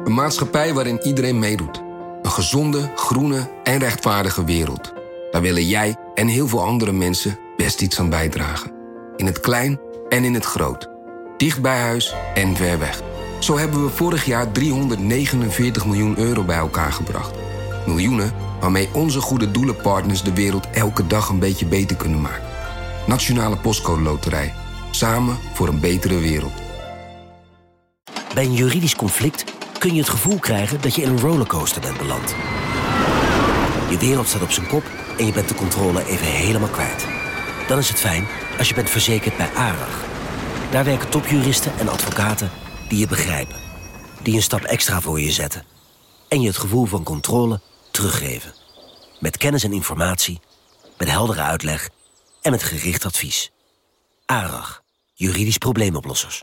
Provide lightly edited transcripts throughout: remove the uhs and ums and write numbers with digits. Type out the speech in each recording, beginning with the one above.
Een maatschappij waarin iedereen meedoet. Een gezonde, groene en rechtvaardige wereld. Daar willen jij en heel veel andere mensen best iets aan bijdragen. In het klein en in het groot. Dicht bij huis en ver weg. Zo hebben we vorig jaar 349 miljoen euro bij elkaar gebracht. Miljoenen waarmee onze goede doelenpartners de wereld elke dag een beetje beter kunnen maken. Nationale Postcode Loterij. Samen voor een betere wereld. Bij een juridisch conflict kun je het gevoel krijgen dat je in een rollercoaster bent beland. Je wereld staat op zijn kop en je bent de controle even helemaal kwijt. Dan is het fijn als je bent verzekerd bij ARAG. Daar werken topjuristen en advocaten die je begrijpen. Die een stap extra voor je zetten. En je het gevoel van controle teruggeven. Met kennis en informatie, met heldere uitleg en met gericht advies. ARAG, juridisch probleemoplossers.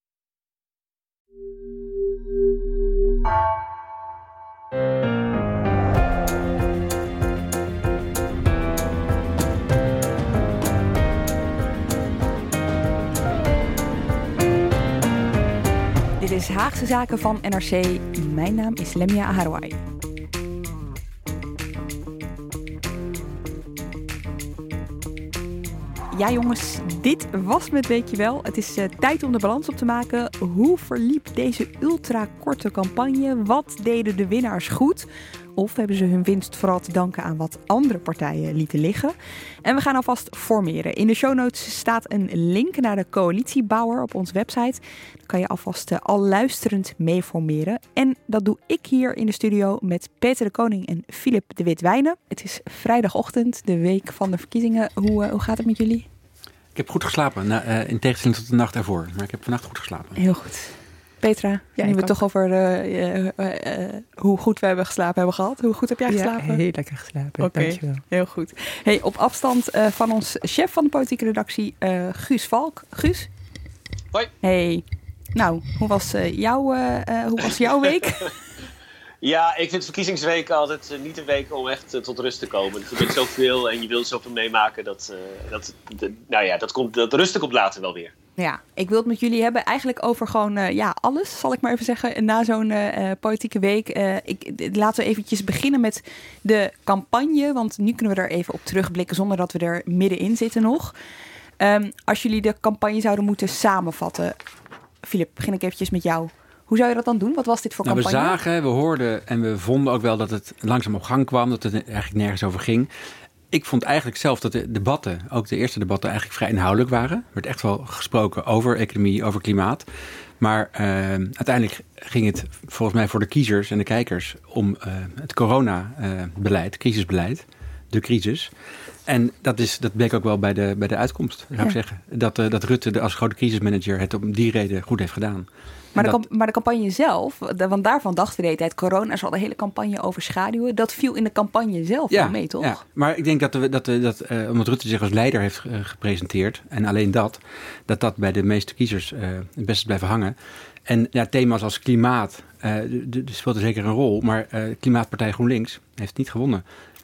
Dit is Haagse Zaken van NRC. Mijn naam is Lemia Aharouai. Ja jongens, dit was met Weet je wel. Het is tijd om de balans op te maken. Hoe verliep deze ultrakorte campagne? Wat deden de winnaars goed? Of hebben ze hun winst vooral te danken aan wat andere partijen lieten liggen? En we gaan alvast formeren. In de show notes staat een link naar de coalitiebouwer op onze website. Dan kan je alvast al luisterend mee formeren. En dat doe ik hier in de studio met Peter de Koning en Philip de Witwijnen. Het is vrijdagochtend, de week van de verkiezingen. Hoe gaat het met jullie? Ik heb goed geslapen, in tegenstelling tot de nacht ervoor. Maar ik heb vannacht goed geslapen. Heel goed. Petra, nu we het toch over hoe goed we hebben gehad. Hoe goed heb jij geslapen? Ja, heel lekker geslapen. Oké, dankjewel. Heel goed. Hey, op afstand van ons chef van de politieke redactie, Guus Valk. Guus? Hoi. Hey. Nou, hoe was jouw week? Ja, ik vind verkiezingsweek altijd niet een week om echt tot rust te komen. Er gebeurt zoveel en je wilt zoveel meemaken. Dat rustig komt later wel weer. Ja, ik wil het met jullie hebben eigenlijk over gewoon alles, zal ik maar even zeggen. Na zo'n politieke week. Laten we eventjes beginnen met de campagne. Want nu kunnen we er even op terugblikken zonder dat we er middenin zitten nog. Als jullie de campagne zouden moeten samenvatten. Philip, begin ik eventjes met jou. Hoe zou je dat dan doen? Wat was dit voor campagne? We zagen, we hoorden en we vonden ook wel dat het langzaam op gang kwam. Dat het eigenlijk nergens over ging. Ik vond eigenlijk zelf dat de debatten, ook de eerste debatten, eigenlijk vrij inhoudelijk waren. Er werd echt wel gesproken over economie, over klimaat. Maar uiteindelijk ging het volgens mij voor de kiezers en de kijkers om het coronabeleid, crisisbeleid, de crisis. En dat bleek ook wel bij de uitkomst, zou ik zeggen. Dat Rutte als grote crisismanager het om die reden goed heeft gedaan. Maar de campagne zelf, want daarvan dachten we de hele tijd, corona zal de hele campagne overschaduwen. Dat viel in de campagne zelf wel mee, toch? Ja, maar ik denk dat omdat Rutte zich als leider heeft gepresenteerd, en alleen dat bij de meeste kiezers het beste blijven hangen. En ja, thema's als klimaat speelt er zeker een rol, maar Klimaatpartij GroenLinks heeft niet gewonnen.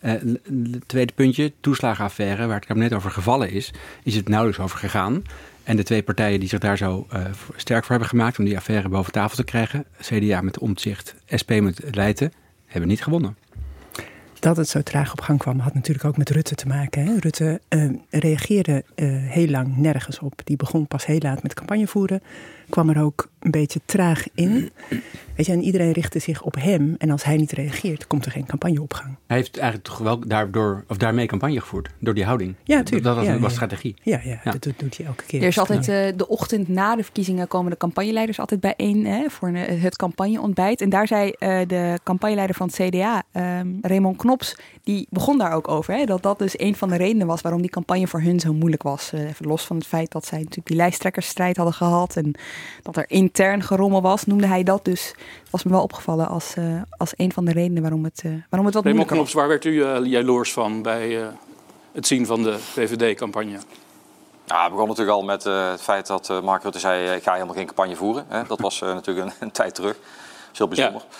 Het tweede puntje, toeslagenaffaire, waar het kabinet over gevallen is het nauwelijks over gegaan. En de twee partijen die zich daar zo sterk voor hebben gemaakt om die affaire boven tafel te krijgen, CDA met Omtzigt, SP met Leijten, hebben niet gewonnen. Dat het zo traag op gang kwam had natuurlijk ook met Rutte te maken. Hè? Rutte reageerde heel lang nergens op. Die begon pas heel laat met campagne voeren. Kwam er ook een beetje traag in. Weet je, en iedereen richtte zich op hem. En als hij niet reageert, komt er geen campagneopgang. Hij heeft eigenlijk toch wel daarmee campagne gevoerd. Door die houding. Ja, natuurlijk. Dat was strategie. Ja, dat doet hij elke keer. Er is altijd de ochtend na de verkiezingen komen de campagneleiders altijd bijeen voor het campagneontbijt. En daar zei de campagneleider van het CDA, Raymond Knops, die begon daar ook over. Hè, dat dus een van de redenen was waarom die campagne voor hun zo moeilijk was. Even los van het feit dat zij natuurlijk die lijsttrekkersstrijd hadden gehad en dat er intern gerommel was, noemde hij dat dus. Was me wel opgevallen als een van de redenen waarom het wat moeilijker was. Raymond Knops, waar werd u jaloers van bij het zien van de VVD-campagne? Ja, het begon natuurlijk al met het feit dat Mark Rutte zei, ik ga helemaal geen campagne voeren. Hè. Dat was natuurlijk een tijd terug. Dat is heel bijzonder.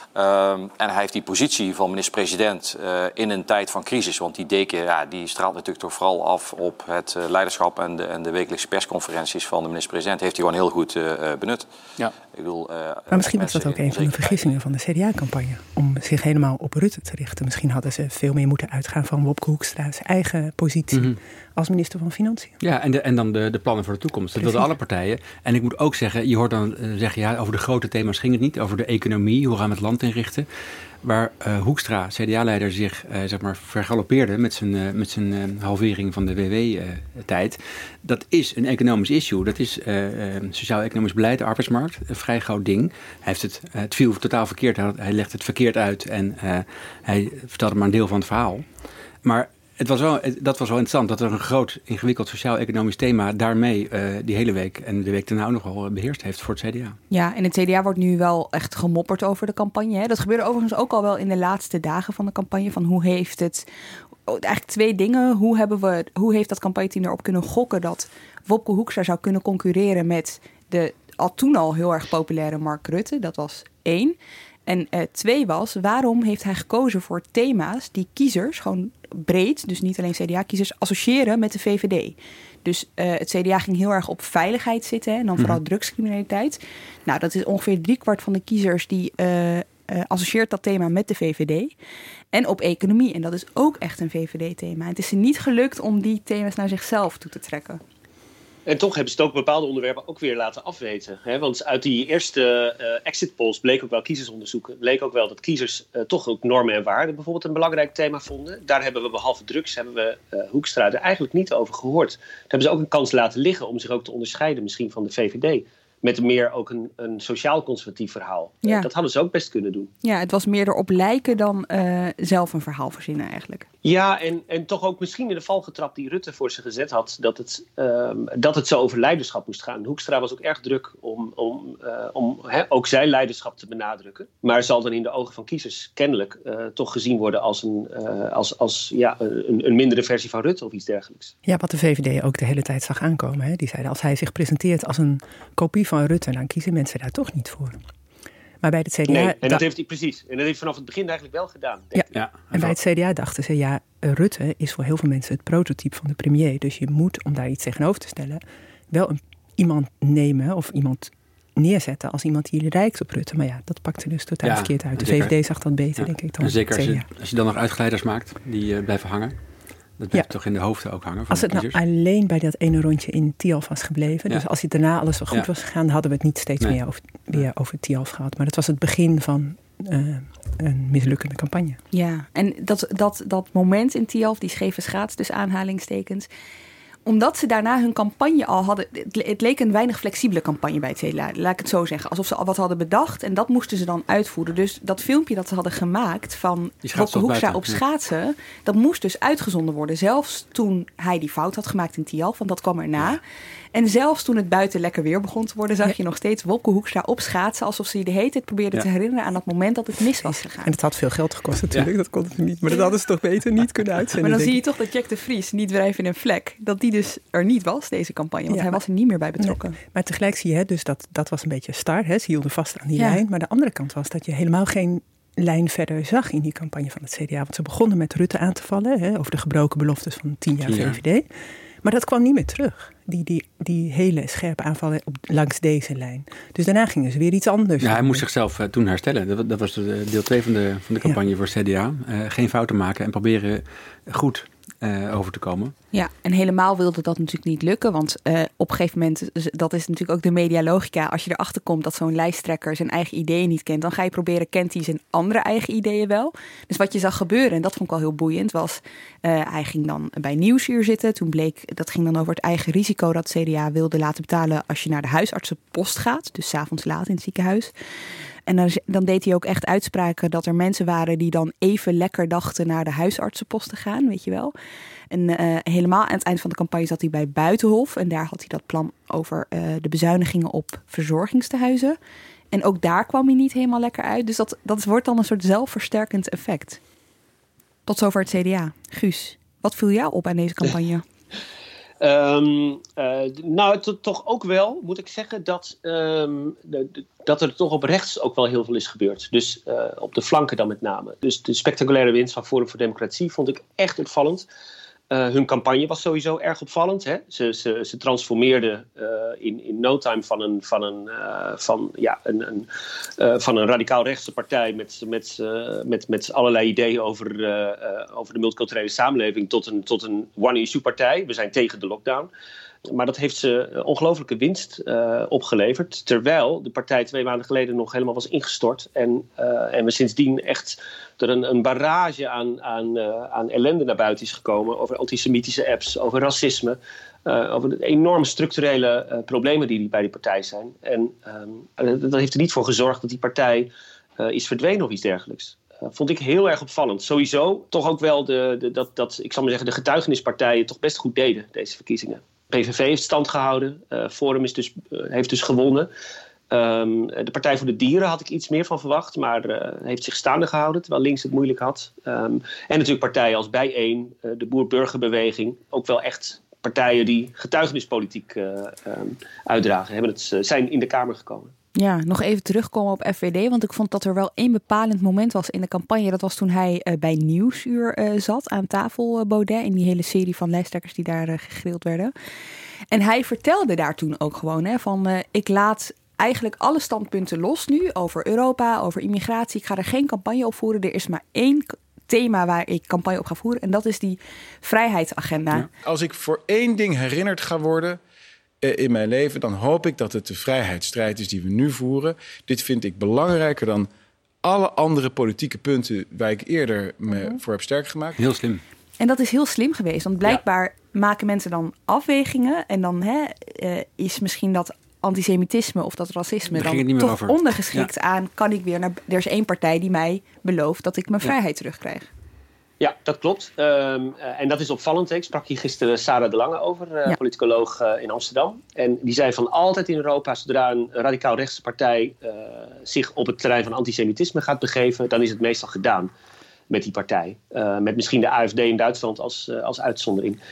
En hij heeft die positie van minister-president in een tijd van crisis. Want die deken die straalt natuurlijk toch vooral af op het leiderschap en de wekelijkse persconferenties van de minister-president. Heeft hij gewoon heel goed benut. Ja. Ik bedoel, maar misschien was dat ook een van de vergissingen van de CDA-campagne. Om zich helemaal op Rutte te richten. Misschien hadden ze veel meer moeten uitgaan van Wopke Hoekstra's eigen positie als minister van Financiën. Ja, en dan de plannen voor de toekomst. Dat wilden alle partijen. En ik moet ook zeggen, je hoort dan zeggen, over de grote thema's ging het niet. Over de economie, hoe gaan we het land inrichten. Waar Hoekstra, CDA-leider, zich vergalopeerde met zijn halvering van de WW-tijd. Dat is een economisch issue. Dat is sociaal-economisch beleid, de arbeidsmarkt. Een vrij gauw ding. Het viel totaal verkeerd. Hij legde het verkeerd uit en hij vertelde maar een deel van het verhaal. Maar dat was wel interessant, dat er een groot, ingewikkeld sociaal-economisch thema daarmee die hele week en de week daarna ook nog wel beheerst heeft voor het CDA. Ja, en het CDA wordt nu wel echt gemopperd over de campagne. Hè? Dat gebeurde overigens ook al wel in de laatste dagen van de campagne. Van hoe heeft het... Eigenlijk 2 dingen. Hoe heeft dat campagneteam erop kunnen gokken dat Wopke Hoekstra zou kunnen concurreren met de toen al heel erg populaire Mark Rutte? Dat was 1. En 2 was, waarom heeft hij gekozen voor thema's die kiezers, gewoon breed, dus niet alleen CDA-kiezers, associëren met de VVD. Dus het CDA ging heel erg op veiligheid zitten en dan vooral drugscriminaliteit. Nou, dat is ongeveer 3/4 van de kiezers die associeert dat thema met de VVD. En op economie, en dat is ook echt een VVD-thema. Het is ze niet gelukt om die thema's naar zichzelf toe te trekken. En toch hebben ze het ook bepaalde onderwerpen ook weer laten afweten. Hè? Want uit die eerste exit polls bleek ook wel kiezersonderzoeken. Bleek ook wel dat kiezers toch ook normen en waarden bijvoorbeeld een belangrijk thema vonden. Daar hebben we behalve drugs, Hoekstra er eigenlijk niet over gehoord. Daar hebben ze ook een kans laten liggen om zich ook te onderscheiden misschien van de VVD. Met meer ook een sociaal-conservatief verhaal. Ja. Dat hadden ze ook best kunnen doen. Ja, het was meer erop lijken dan zelf een verhaal verzinnen eigenlijk. Ja, en toch ook misschien in de val getrapt die Rutte voor zich gezet had. Dat het zo over leiderschap moest gaan. Hoekstra was ook erg druk om ook zijn leiderschap te benadrukken. Maar zal dan in de ogen van kiezers kennelijk toch gezien worden als een mindere versie van Rutte of iets dergelijks. Ja, wat de VVD ook de hele tijd zag aankomen. Hè? Die zeiden, als hij zich presenteert als een kopie van Rutte, dan kiezen mensen daar toch niet voor. Maar bij het CDA... Nee, en dat heeft hij precies. En dat heeft hij vanaf het begin eigenlijk wel gedaan. Ja. En bij het CDA dachten ze, Rutte is voor heel veel mensen het prototype van de premier. Dus je moet, om daar iets tegenover te stellen, wel iemand nemen of iemand neerzetten als iemand die lijkt op Rutte. Maar dat pakte dus totaal verkeerd uit. De VVD zag dat beter, denk ik, dan en zeker als je dan nog uitgeleiders maakt die blijven hangen. Dat blijft toch in de hoofden ook hangen. Als het nou alleen bij dat ene rondje in Tialf was gebleven. Ja. Dus als het daarna alles zo goed was gegaan, hadden we het niet steeds meer over Tialf gehad. Maar dat was het begin van een mislukkende campagne. Ja, en dat moment in Tialf, die scheve schaats, dus aanhalingstekens, omdat ze daarna hun campagne al hadden. Het leek een weinig flexibele campagne bij het CDA. Laat ik het zo zeggen. Alsof ze al wat hadden bedacht en dat moesten ze dan uitvoeren. Dus dat filmpje dat ze hadden gemaakt van Wopke Hoekstra op schaatsen, dat moest dus uitgezonden worden. Zelfs toen hij die fout had gemaakt in Tialf, want dat kwam erna. Ja. En zelfs toen het buiten lekker weer begon te worden, zag je nog steeds Wopke Hoekstra op schaatsen, alsof ze je de hele tijd probeerde te herinneren aan dat moment dat het mis was gegaan. En het had veel geld gekost natuurlijk, dat kon het niet. Maar dat hadden ze toch beter niet kunnen uitzenden. Maar dan zie je toch dat Jack de Vries, niet wrijven in een vlek, dat die dus er niet was, deze campagne. Want hij was er niet meer bij betrokken. Nee. Maar tegelijk zie je, dus dat was een beetje start. Ze hielden vast aan die lijn. Maar de andere kant was dat je helemaal geen lijn verder zag in die campagne van het CDA. Want ze begonnen met Rutte aan te vallen, over de gebroken beloftes van 10 jaar VVD. Maar dat kwam niet meer terug. Die hele scherpe aanvallen langs deze lijn. Dus daarna gingen ze weer iets anders. Ja, hij moest zichzelf toen herstellen. Dat was deel 2 van de campagne voor het CDA. Geen fouten maken en proberen goed over te komen. Ja, en helemaal wilde dat natuurlijk niet lukken. Want op een gegeven moment, dat is natuurlijk ook de medialogica. Als je erachter komt dat zo'n lijsttrekker zijn eigen ideeën niet kent, dan ga je proberen, kent hij zijn andere eigen ideeën wel? Dus wat je zag gebeuren, en dat vond ik wel heel boeiend, was hij ging dan bij Nieuwsuur zitten. Toen bleek, dat ging dan over het eigen risico dat CDA wilde laten betalen als je naar de huisartsenpost gaat. Dus 's avonds laat in het ziekenhuis. En dan deed hij ook echt uitspraken dat er mensen waren die dan even lekker dachten naar de huisartsenpost te gaan, weet je wel. En helemaal aan het eind van de campagne zat hij bij Buitenhof. En daar had hij dat plan over de bezuinigingen op verzorgingstehuizen. En ook daar kwam hij niet helemaal lekker uit. Dus dat wordt dan een soort zelfversterkend effect. Tot zover het CDA. Guus, wat viel jou op aan deze campagne? Toch ook wel, moet ik zeggen, dat er toch op rechts ook wel heel veel is gebeurd. Dus op de flanken dan met name. Dus de spectaculaire winst van Forum voor Democratie vond ik echt opvallend. Hun campagne was sowieso erg opvallend. Hè? Ze transformeerden in no time van een radicaal rechtse partij met allerlei ideeën over de multiculturele samenleving tot een one-issue partij. We zijn tegen de lockdown. Maar dat heeft ze ongelooflijke winst opgeleverd. Terwijl de partij 2 maanden geleden nog helemaal was ingestort. En we sindsdien echt er een barrage aan ellende naar buiten is gekomen. Over antisemitische apps, over racisme. Over de enorme structurele problemen die bij die partij zijn. En dat heeft er niet voor gezorgd dat die partij is verdwenen of iets dergelijks. Vond ik heel erg opvallend. Sowieso toch ook wel dat ik zal maar zeggen, de getuigenispartijen toch best goed deden, deze verkiezingen. PVV heeft stand gehouden. Forum heeft dus gewonnen. De Partij voor de Dieren had ik iets meer van verwacht, maar heeft zich staande gehouden, terwijl links het moeilijk had. En natuurlijk partijen als Bijeen, de Boer-Burgerbeweging, ook wel echt partijen die getuigenispolitiek uitdragen, zijn in de Kamer gekomen. Ja, nog even terugkomen op FVD, want ik vond dat er wel één bepalend moment was in de campagne. Dat was toen hij bij Nieuwsuur zat aan tafel, Baudet, in die hele serie van lijsttrekkers die daar gegrild werden. En hij vertelde daar toen ook gewoon van ik laat eigenlijk alle standpunten los nu over Europa, over immigratie. Ik ga er geen campagne op voeren. Er is maar één thema waar ik campagne op ga voeren en dat is die vrijheidsagenda. Ja. Als ik voor één ding herinnerd ga worden in mijn leven, dan hoop ik dat het de vrijheidsstrijd is die we nu voeren. Dit vind ik belangrijker dan alle andere politieke punten waar ik eerder me voor heb sterk gemaakt. Heel slim. En dat is heel slim geweest, want blijkbaar maken mensen dan afwegingen en dan is misschien dat antisemitisme of dat racisme dan toch over. Ondergeschikt aan, kan ik weer naar. Er is één partij die mij belooft dat ik mijn vrijheid terugkrijg. Ja, dat klopt. En dat is opvallend. Ik sprak hier gisteren Sarah de Lange over, politicoloog in Amsterdam. En die zei van altijd in Europa, zodra een radicaal rechtse partij zich op het terrein van antisemitisme gaat begeven, dan is het meestal gedaan met die partij. Met misschien de AfD in Duitsland als uitzondering.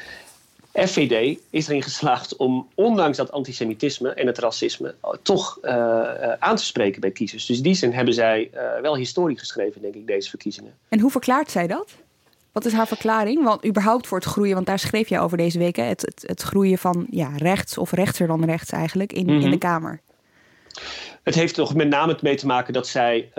FVD is erin geslaagd om, ondanks dat antisemitisme en het racisme, toch aan te spreken bij kiezers. Dus in die zin hebben zij wel historie geschreven, denk ik, deze verkiezingen. En hoe verklaart zij dat? Wat is haar verklaring? Want überhaupt voor het groeien, want daar schreef je over deze week, het groeien van rechts of rechtser dan rechts eigenlijk in de Kamer. Het heeft toch met name mee te maken dat zij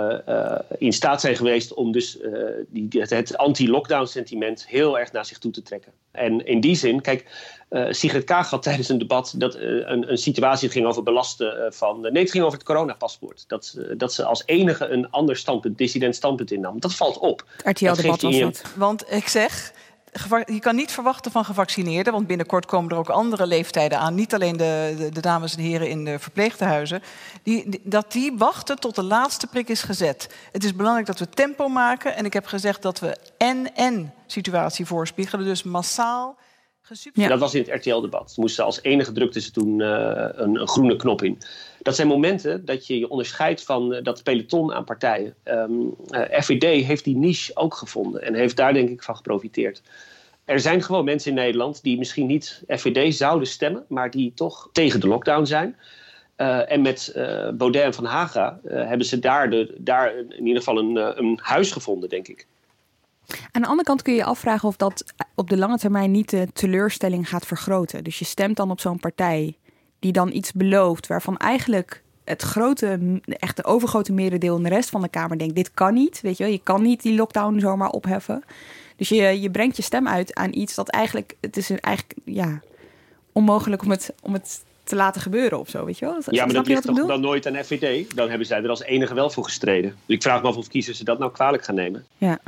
in staat zijn geweest om dus het anti-lockdown sentiment heel erg naar zich toe te trekken. En in die zin, kijk, Sigrid Kaag had tijdens een debat dat een situatie ging over belasten van. Nee, het ging over het coronapaspoort. Dat ze als enige een ander standpunt, dissident standpunt innam. Dat valt op. RTL-debat was dat. Want ik zeg, je kan niet verwachten van gevaccineerden, want binnenkort komen er ook andere leeftijden aan. Niet alleen de dames en heren in de verpleegtehuizen. Dat die wachten tot de laatste prik is gezet. Het is belangrijk dat we tempo maken. En ik heb gezegd dat we en situatie voorspiegelen. Dus massaal gesubsidieerd. Ja. Dat was in het RTL-debat. Moesten als enige drukten ze toen een groene knop in. Dat zijn momenten dat je je onderscheidt van dat peloton aan partijen. FVD heeft die niche ook gevonden en heeft daar denk ik van geprofiteerd. Er zijn gewoon mensen in Nederland die misschien niet FVD zouden stemmen, maar die toch tegen de lockdown zijn. En met Baudet en Van Haga hebben ze daar in ieder geval een huis gevonden, denk ik. Aan de andere kant kun je je afvragen of dat op de lange termijn niet de teleurstelling gaat vergroten. Dus je stemt dan op zo'n partij die dan iets belooft waarvan eigenlijk echt de overgrote merendeel in de rest van de Kamer denkt, dit kan niet. Weet je wel, je kan niet die lockdown zomaar opheffen. Dus je brengt je stem uit aan iets dat eigenlijk, het is eigenlijk onmogelijk om het te laten gebeuren of zo, weet je wel? Ja, maar dat ligt toch dan nooit aan FVD? Dan hebben zij er als enige wel voor gestreden. Dus ik vraag me af of kiezers ze dat nou kwalijk gaan nemen. Ja.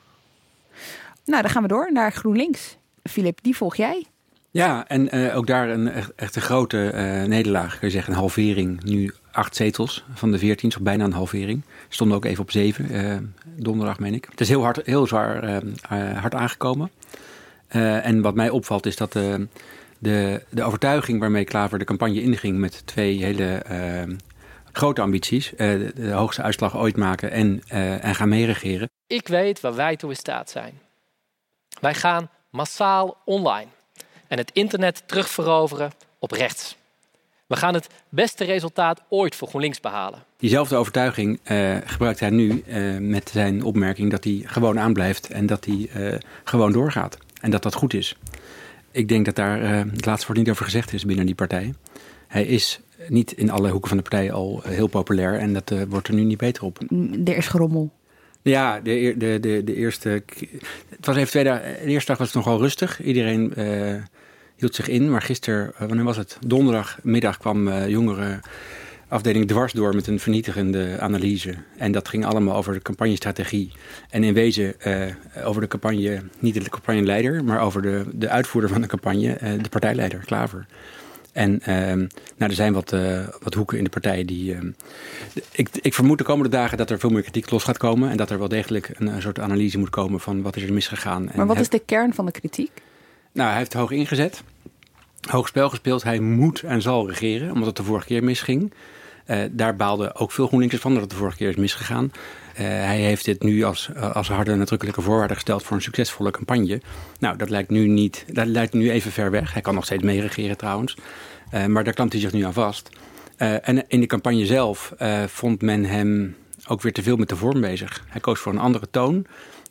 Nou, dan gaan we door naar GroenLinks. Filip, die volg jij? Ja, en ook daar echt een grote nederlaag, kun je zeggen. Een halvering, nu 8 zetels van de 14, zo bijna een halvering. Stonden ook even op 7, donderdag meen ik. Het is heel zwaar hard aangekomen. En wat mij opvalt is dat de overtuiging waarmee Klaver de campagne inging met 2 hele grote ambities. De hoogste uitslag ooit maken en gaan meeregeren. Ik weet waar wij toe in staat zijn. Wij gaan massaal online. en het internet terugveroveren op rechts. We gaan het beste resultaat ooit voor GroenLinks behalen. Diezelfde overtuiging gebruikt hij nu met zijn opmerking dat hij gewoon aanblijft en dat hij gewoon doorgaat. En dat dat goed is. Ik denk dat daar het laatste woord niet over gezegd is binnen die partij. Hij is niet in alle hoeken van de partij al heel populair en dat wordt er nu niet beter op. Er is gerommel. Ja, de eerste... Het was even 2 dagen... De eerste dag was het nogal rustig. Iedereen hield zich in. Maar gisteren, wanneer was het? Donderdagmiddag kwam jongerenafdeling dwars door met een vernietigende analyse. En dat ging allemaal over de campagnestrategie. En in wezen over de campagne, niet de campagneleider, maar over de uitvoerder van de campagne, de partijleider, Klaver. En er zijn wat hoeken in de partij die... Ik vermoed de komende dagen dat er veel meer kritiek los gaat komen. En dat er wel degelijk een soort analyse moet komen van wat is er misgegaan. Maar wat is de kern van de kritiek? Nou, hij heeft hoog ingezet. Hoog spel gespeeld. Hij moet en zal regeren, omdat het de vorige keer misging. Daar baalden ook veel GroenLinksers van dat het de vorige keer is misgegaan. Hij heeft dit nu als harde nadrukkelijke voorwaarde gesteld voor een succesvolle campagne. Nou, dat lijkt nu even ver weg. Hij kan nog steeds meeregeren trouwens. Maar daar klampt hij zich nu aan vast. En in de campagne zelf vond men hem ook weer te veel met de vorm bezig. Hij koos voor een andere toon.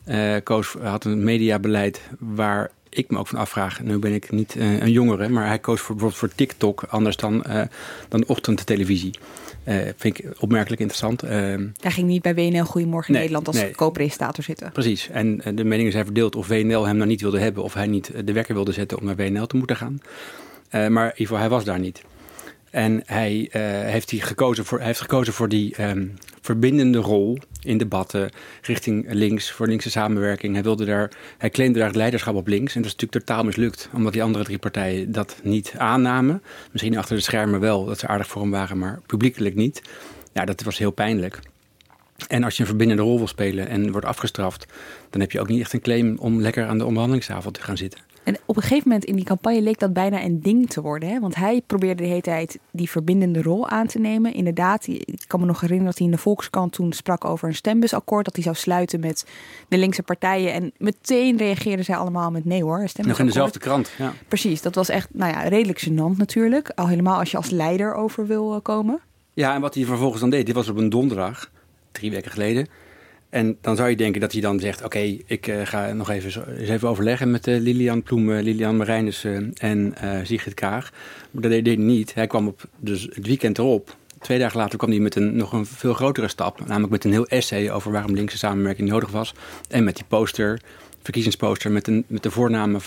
Had een mediabeleid waar ik me ook van afvraag. Nu ben ik niet een jongere, maar hij koos bijvoorbeeld voor TikTok anders dan ochtendtelevisie. Vind ik opmerkelijk interessant. Hij ging niet bij WNL Goedemorgen Nederland als co-presentator zitten. Precies. En de meningen zijn verdeeld of WNL hem nou niet wilde hebben of hij niet de wekker wilde zetten om naar WNL te moeten gaan. Maar in ieder geval, hij was daar niet. En hij heeft gekozen voor die verbindende rol in debatten richting links, voor linkse samenwerking. Hij claimde daar het leiderschap op links. En dat is natuurlijk totaal mislukt, omdat die andere 3 partijen dat niet aannamen. Misschien achter de schermen wel, dat ze aardig voor hem waren, maar publiekelijk niet. Ja, dat was heel pijnlijk. En als je een verbindende rol wil spelen en wordt afgestraft, dan heb je ook niet echt een claim om lekker aan de onderhandelingstafel te gaan zitten. En op een gegeven moment in die campagne leek dat bijna een ding te worden. Hè? Want hij probeerde de hele tijd die verbindende rol aan te nemen. Inderdaad, ik kan me nog herinneren dat hij in de Volkskrant toen sprak over een stembusakkoord. Dat hij zou sluiten met de linkse partijen. En meteen reageerden zij allemaal met nee hoor. Nog in dezelfde krant, ja. Precies, dat was echt redelijk gênant natuurlijk. Al helemaal als je als leider over wil komen. Ja, en wat hij vervolgens dan deed, dit was op een donderdag, 3 weken geleden. En dan zou je denken dat hij dan zegt, oké, ik ga nog even overleggen met Lilian Ploem, Lilian Marijnissen en Sigrid Kaag. Maar dat deed hij niet. Hij kwam dus het weekend erop. 2 dagen later kwam hij met nog een veel grotere stap. Namelijk met een heel essay over waarom linkse samenwerking nodig was. En met die verkiezingsposter met de voornamen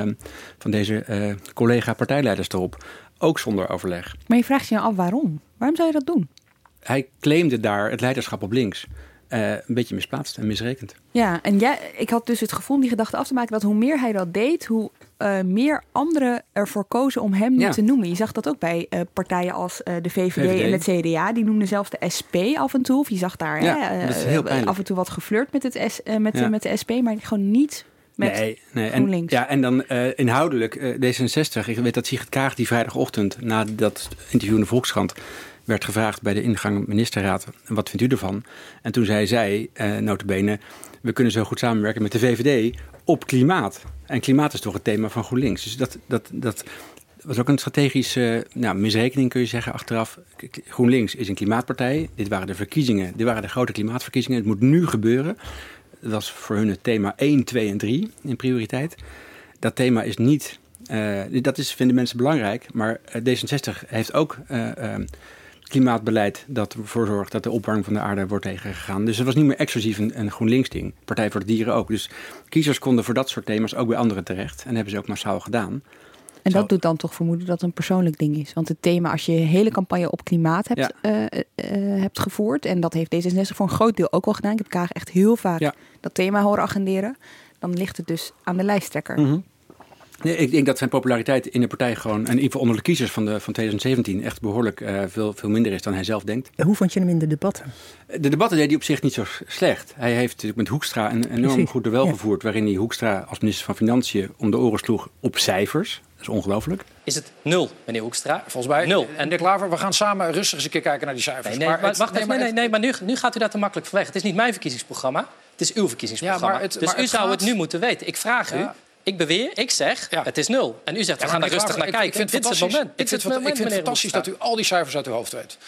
van deze collega-partijleiders erop. Ook zonder overleg. Maar je vraagt je nou af waarom? Waarom zou je dat doen? Hij claimde daar het leiderschap op links. Een beetje misplaatst en misrekend. Ja, en ik had dus het gevoel om die gedachte af te maken dat hoe meer hij dat deed, hoe meer anderen ervoor kozen om hem niet te noemen. Je zag dat ook bij partijen als de VVD en het CDA. Die noemden zelfs de SP af en toe. Of je zag daar af en toe wat geflirt met met de SP, maar gewoon niet met GroenLinks. En dan inhoudelijk D66. Ik weet dat Sigrid Kaag die vrijdagochtend na dat interview in de Volkskrant werd gevraagd bij de ingang ministerraad, wat vindt u ervan? En toen zei zij, nota bene, we kunnen zo goed samenwerken met de VVD op klimaat. En klimaat is toch het thema van GroenLinks. Dus dat was ook een strategische misrekening, kun je zeggen, achteraf. GroenLinks is een klimaatpartij. Dit waren de verkiezingen, dit waren de grote klimaatverkiezingen. Het moet nu gebeuren. Dat was voor hun het thema 1, 2 en 3 in prioriteit. Dat thema is niet, vinden mensen belangrijk, maar D66 heeft ook klimaatbeleid dat ervoor zorgt dat de opwarming van de aarde wordt tegengegaan. Dus het was niet meer exclusief een GroenLinks ding. Partij voor de Dieren ook. Dus kiezers konden voor dat soort thema's ook bij anderen terecht. En hebben ze ook massaal gedaan. En dat doet dan toch vermoeden dat het een persoonlijk ding is. Want het thema, als je je hele campagne op klimaat hebt gevoerd, en dat heeft D66 voor een groot deel ook wel gedaan. Ik heb Kaag echt heel vaak dat thema horen agenderen. Dan ligt het dus aan de lijsttrekker. Mm-hmm. Nee, ik denk dat zijn populariteit in de partij gewoon, en in ieder geval onder de kiezers van 2017, echt behoorlijk veel minder is dan hij zelf denkt. Hoe vond je hem in de debatten? De debatten deed hij op zich niet zo slecht. Hij heeft natuurlijk met Hoekstra een enorm goed duel gevoerd, waarin hij Hoekstra als minister van Financiën om de oren sloeg op cijfers. Dat is ongelooflijk. Is het 0, meneer Hoekstra? Volgens mij 0. En de Klaver, we gaan samen rustig eens een keer kijken naar die cijfers. Maar nu gaat u daar te makkelijk van weg. Het is niet mijn verkiezingsprogramma, het is uw verkiezingsprogramma. Dus u zou het nu moeten weten. Ik vraag u, Ik zeg, het is 0. En u zegt, we gaan er rustig naar kijken. Dit is het moment. Ik vind het fantastisch dat u al die cijfers uit uw hoofd weet.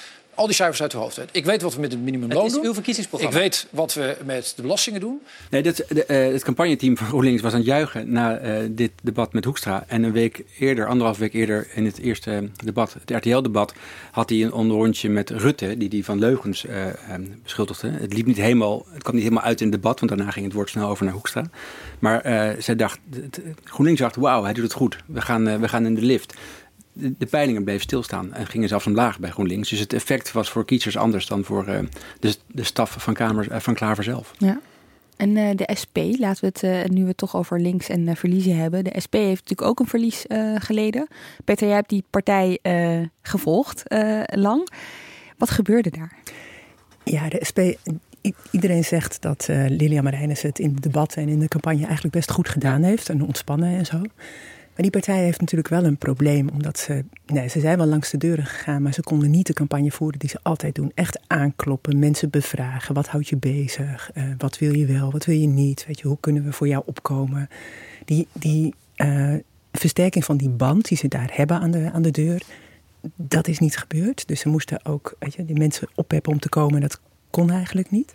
Ik weet wat we met het minimumloon doen. Het is uw verkiezingsprogramma. Ik weet wat we met de belastingen doen. Nee, het campagneteam van GroenLinks was aan het juichen na dit debat met Hoekstra. En anderhalf week eerder, in het eerste debat, het RTL-debat, had hij een onderrondje met Rutte, die van leugens beschuldigde. Het kwam niet helemaal uit in het debat, want daarna ging het woord snel over naar Hoekstra. Maar GroenLinks dacht, wauw, hij doet het goed. We gaan in de lift. De peilingen bleven stilstaan en gingen zelfs omlaag bij GroenLinks. Dus het effect was voor kiezers anders dan voor de staf van Klaver zelf. Ja. En de SP, laten we het, nu we het toch over links en verliezen hebben. De SP heeft natuurlijk ook een verlies geleden. Peter, jij hebt die partij gevolgd lang. Wat gebeurde daar? Ja, de SP... Iedereen zegt dat Lilian Marijnissen het in het debat en in de campagne eigenlijk best goed gedaan heeft. En ontspannen en zo. Maar die partij heeft natuurlijk wel een probleem. Omdat ze zijn wel langs de deuren gegaan. Maar ze konden niet de campagne voeren die ze altijd doen. Echt aankloppen, mensen bevragen. Wat houdt je bezig? Wat wil je wel, wat wil je niet? Weet je, hoe kunnen we voor jou opkomen? Die versterking van die band die ze daar hebben aan de deur. Dat is niet gebeurd. Dus ze moesten ook die mensen opheppen om te komen. Dat kon eigenlijk niet.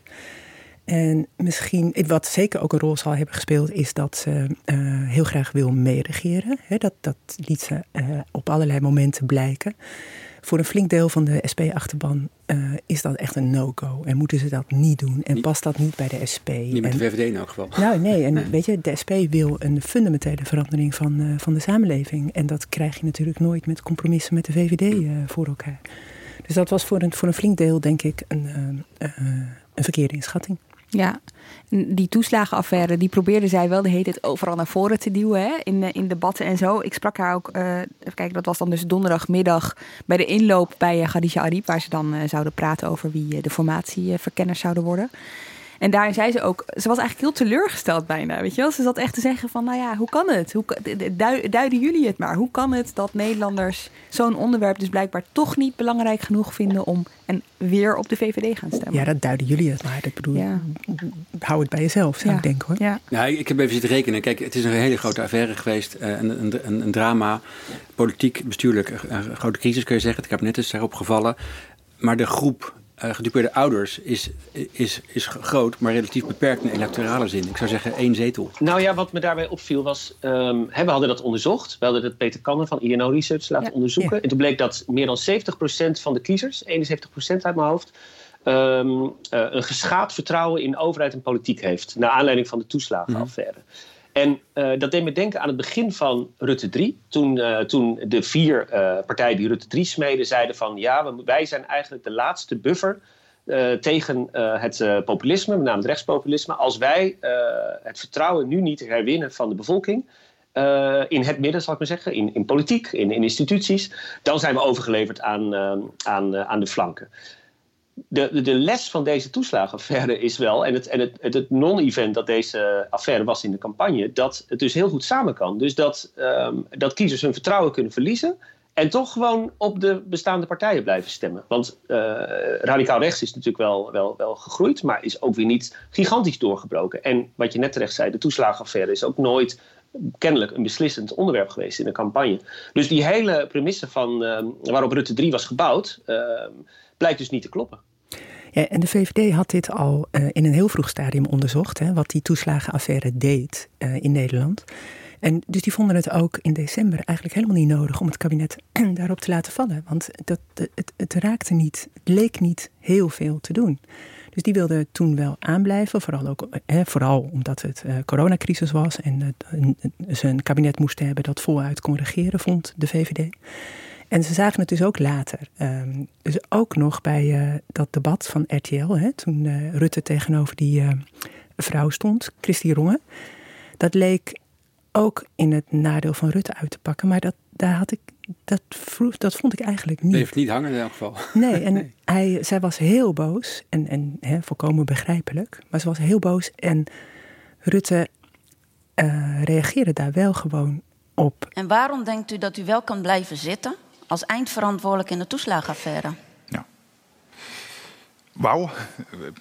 En misschien, wat zeker ook een rol zal hebben gespeeld, is dat ze heel graag wil meeregeren. Dat liet ze op allerlei momenten blijken. Voor een flink deel van de SP-achterban is dat echt een no-go. En moeten ze dat niet doen. En past dat niet bij de SP. Niet met de VVD in elk geval. Nou, nee. En weet je, de SP wil een fundamentele verandering van de samenleving. En dat krijg je natuurlijk nooit met compromissen met de VVD voor elkaar. Dus dat was voor een flink deel, denk ik, een verkeerde inschatting. Ja, die toeslagenaffaire, die probeerde zij wel de hele tijd overal naar voren te duwen, hè? In debatten en zo. Ik sprak haar ook, even kijken, dat was dan dus donderdagmiddag bij de inloop bij Khadija Arib, waar ze dan zouden praten over wie de formatieverkenners zouden worden. En daarin zei ze ook, ze was eigenlijk heel teleurgesteld bijna, weet je wel. Ze zat echt te zeggen van, nou ja, hoe kan het? Duiden jullie het maar. Hoe kan het dat Nederlanders zo'n onderwerp dus blijkbaar toch niet belangrijk genoeg vinden om weer op de VVD gaan stemmen? Ja, dat duiden jullie het maar. Dat bedoel, hou het bij jezelf, zou ik denken, hoor. Ja. Nou, ik heb even zitten rekenen. Kijk, het is een hele grote affaire geweest. Een drama, politiek, bestuurlijk, een grote crisis kun je zeggen. Het kabinet is daarop gevallen. Maar de groep gedupeerde ouders is groot, maar relatief beperkt in electorale zin. Ik zou zeggen 1 zetel. Nou ja, wat me daarbij opviel was, we hadden dat onderzocht. We hadden het Peter Kanner van INO Research laten onderzoeken. Ja. En toen bleek dat meer dan 70% van de kiezers, 71% uit mijn hoofd, een geschaad vertrouwen in overheid en politiek heeft. Naar aanleiding van de toeslagenaffaire. En dat deed me denken aan het begin van Rutte 3. Toen de 4 partijen die Rutte 3 smeden zeiden van, ja, wij zijn eigenlijk de laatste buffer tegen het populisme, met name het rechtspopulisme. Als wij het vertrouwen nu niet herwinnen van de bevolking, in het midden, zal ik maar zeggen, in politiek, in instituties, dan zijn we overgeleverd aan de flanken. De les van deze toeslagenaffaire is wel, en het non-event dat deze affaire was in de campagne, dat het dus heel goed samen kan. Dus dat kiezers hun vertrouwen kunnen verliezen en toch gewoon op de bestaande partijen blijven stemmen. Want radicaal rechts is natuurlijk wel gegroeid, maar is ook weer niet gigantisch doorgebroken. En wat je net terecht zei, de toeslagenaffaire is ook nooit kennelijk een beslissend onderwerp geweest in de campagne. Dus die hele premisse van waarop Rutte 3 was gebouwd, blijkt dus niet te kloppen. Ja, en de VVD had dit al in een heel vroeg stadium onderzocht, hè, wat die toeslagenaffaire deed in Nederland. En dus die vonden het ook in december eigenlijk helemaal niet nodig om het kabinet daarop te laten vallen. Want het raakte niet, het leek niet heel veel te doen. Dus die wilden toen wel aanblijven, vooral omdat het coronacrisis was en ze een kabinet moesten hebben dat voluit kon regeren, vond de VVD. En ze zagen het dus ook later. Dus ook nog bij dat debat van RTL, toen Rutte tegenover die vrouw stond, Christy Rongen. Dat leek ook in het nadeel van Rutte uit te pakken. Maar dat vond ik eigenlijk niet. Bleef niet hangen in elk geval. Nee, en zij was heel boos. En volkomen begrijpelijk. Maar ze was heel boos. En Rutte reageerde daar wel gewoon op. En waarom denkt u dat u wel kan blijven zitten als eindverantwoordelijk in de toeslagenaffaire? Ja. Wauw.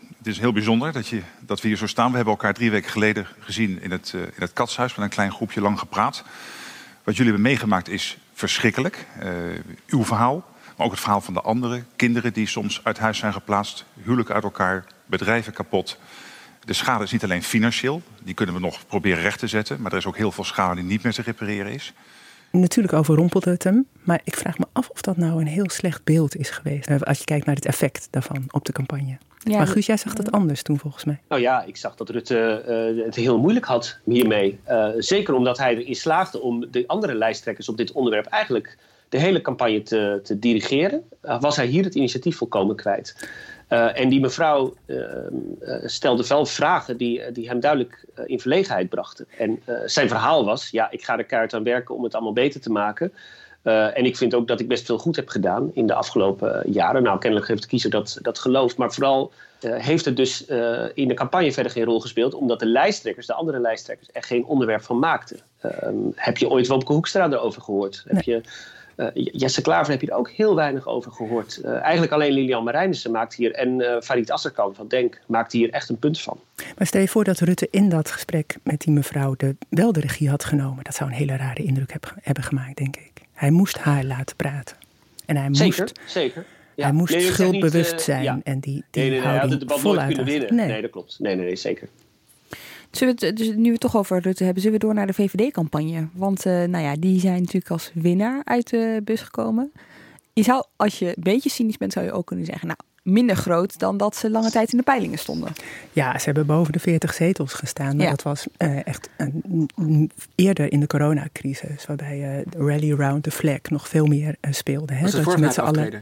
Het is heel bijzonder dat we hier zo staan. We hebben elkaar 3 weken geleden gezien in het Katshuis met een klein groepje lang gepraat. Wat jullie hebben meegemaakt is verschrikkelijk. Uw verhaal, maar ook het verhaal van de anderen. Kinderen die soms uit huis zijn geplaatst, huwelijken uit elkaar, bedrijven kapot. De schade is niet alleen financieel, die kunnen we nog proberen recht te zetten. Maar er is ook heel veel schade die niet meer te repareren is. Natuurlijk overrompelt het hem, maar ik vraag me af of dat nou een heel slecht beeld is geweest. Als je kijkt naar het effect daarvan op de campagne. Ja, maar Guus, jij zag dat anders toen volgens mij. Nou ja, ik zag dat Rutte het heel moeilijk had hiermee. Zeker omdat hij erin slaagde om de andere lijsttrekkers op dit onderwerp eigenlijk de hele campagne te dirigeren. Was hij hier het initiatief volkomen kwijt. En die mevrouw stelde wel vragen die hem duidelijk in verlegenheid brachten. En zijn verhaal was, ja, ik ga er keihard aan werken om het allemaal beter te maken. En ik vind ook dat ik best veel goed heb gedaan in de afgelopen jaren. Nou, kennelijk heeft de kiezer dat geloofd. Maar vooral heeft het dus in de campagne verder geen rol gespeeld. Omdat de andere lijsttrekkers, er geen onderwerp van maakten. Heb je ooit Wopke Hoekstra erover gehoord? Nee. Heb je... Jesse Klaver heb je er ook heel weinig over gehoord. Eigenlijk alleen Lilian Marijnissen maakt hier... en Farid Azarkan van Denk maakt hier echt een punt van. Maar stel je voor dat Rutte in dat gesprek met die mevrouw wel de regie had genomen. Dat zou een hele rare indruk hebben gemaakt, denk ik. Hij moest haar laten praten. En hij Zeker. Ja. Hij moest schuldbewust zijn. Ja. En die hij had het debat nooit kunnen winnen. Nee, dat klopt. Nee, zeker. Zullen we het, dus nu we het toch over Rutte hebben, zullen we door naar de VVD-campagne? Want die zijn natuurlijk als winnaar uit de bus gekomen. Je zou, als je een beetje cynisch bent, zou je ook kunnen zeggen... minder groot dan dat ze lange tijd in de peilingen stonden. Ja, ze hebben boven de 40 zetels gestaan. Maar dat was echt eerder in de coronacrisis... waarbij de rally around the flag nog veel meer speelde. Was het voor met z'n allen?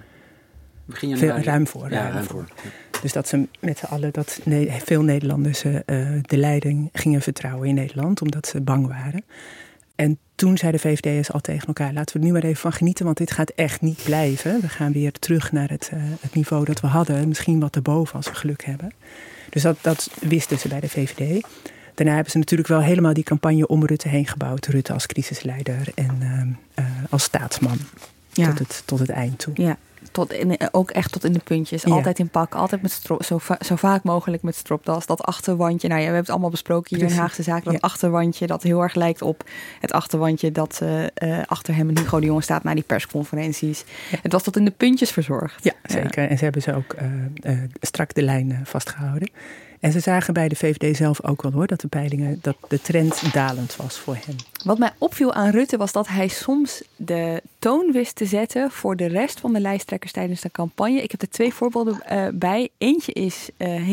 Ruim voor. Dus dat ze met z'n allen, veel Nederlanders de leiding gingen vertrouwen in Nederland, omdat ze bang waren. En toen zeiden de VVD'ers al tegen elkaar, laten we er nu maar even van genieten, want dit gaat echt niet blijven. We gaan weer terug naar het niveau dat we hadden, misschien wat erboven als we geluk hebben. Dus dat wisten ze bij de VVD. Daarna hebben ze natuurlijk wel helemaal die campagne om Rutte heen gebouwd. Rutte als crisisleider en als staatsman tot het eind toe. Ja. Ook echt tot in de puntjes. Ja. Altijd in pak, altijd met zo vaak mogelijk met stropdas. Dat achterwandje, we hebben het allemaal besproken hier in Haagse Zaken. Dat achterwandje dat heel erg lijkt op het achterwandje dat achter hem en Hugo de Jonge staat naar die persconferenties. Ja. Het was tot in de puntjes verzorgd. Ja, zeker. Ja. En ze hebben ze ook strak de lijn vastgehouden. En ze zagen bij de VVD zelf ook wel hoor, dat de trend dalend was voor hem. Wat mij opviel aan Rutte was dat hij soms de toon wist te zetten voor de rest van de lijsttrekkers tijdens de campagne. Ik heb er 2 voorbeelden bij. Eentje is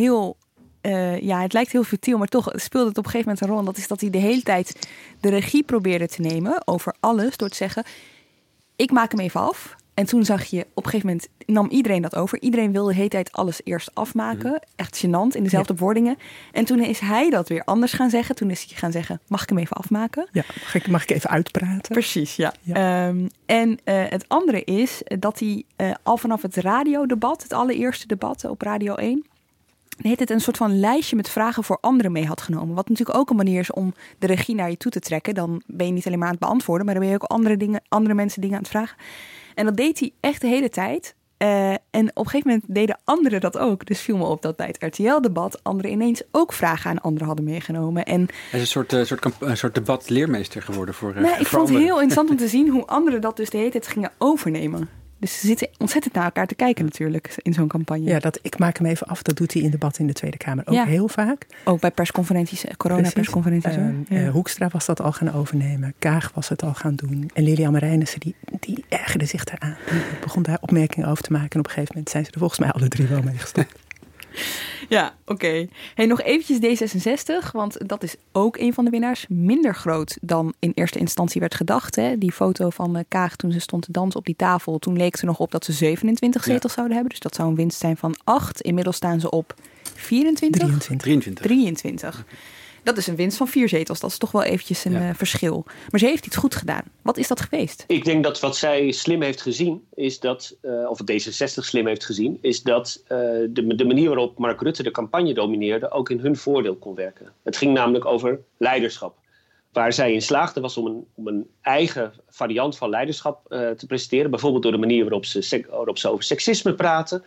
het lijkt heel futiel, maar toch speelde het op een gegeven moment een rol. En dat is dat hij de hele tijd de regie probeerde te nemen over alles door te zeggen, ik maak hem even af. En toen zag je, op een gegeven moment nam iedereen dat over. Iedereen wilde de hele tijd alles eerst afmaken. Echt gênant, in dezelfde wordingen. En toen is hij dat weer anders gaan zeggen. Toen is hij gaan zeggen, mag ik hem even afmaken? Ja, mag ik even uitpraten? Precies, ja. En het andere is dat hij al vanaf het radiodebat, het allereerste debat op Radio 1... heet het een soort van lijstje met vragen voor anderen mee had genomen. Wat natuurlijk ook een manier is om de regie naar je toe te trekken. Dan ben je niet alleen maar aan het beantwoorden, maar dan ben je ook andere mensen dingen aan het vragen. En dat deed hij echt de hele tijd. En op een gegeven moment deden anderen dat ook. Dus viel me op dat bij het RTL-debat anderen ineens ook vragen aan anderen hadden meegenomen. En hij is een soort debatleermeester geworden voor ik vond het heel interessant om te zien hoe anderen dat dus de hele tijd gingen overnemen. Dus ze zitten ontzettend naar elkaar te kijken natuurlijk in zo'n campagne. Ja, ik maak hem even af. Dat doet hij in debat in de Tweede Kamer ook heel vaak. Ook bij persconferenties, coronapersconferenties. Hoekstra was dat al gaan overnemen. Kaag was het al gaan doen. En Lilian Marijnissen, die ergerde zich daaraan. Die begon daar opmerkingen over te maken. En op een gegeven moment zijn ze er volgens mij alle 3 wel mee gestopt. Ja, oké. Hey, nog eventjes D66, want dat is ook een van de winnaars. Minder groot dan in eerste instantie werd gedacht. Hè? Die foto van Kaag toen ze stond te dansen op die tafel. Toen leek ze nog op dat ze 27 zetels zouden hebben. Dus dat zou een winst zijn van 8. Inmiddels staan ze op 24? 23. Dat is een winst van 4 zetels. Dat is toch wel eventjes een verschil. Maar ze heeft iets goed gedaan. Wat is dat geweest? Ik denk dat wat zij slim heeft gezien, is dat, of D66 slim heeft gezien, is dat de manier waarop Mark Rutte de campagne domineerde ook in hun voordeel kon werken. Het ging namelijk over leiderschap. Waar zij in slaagde was om een eigen variant van leiderschap te presenteren. Bijvoorbeeld door de manier waarop ze over seksisme praten.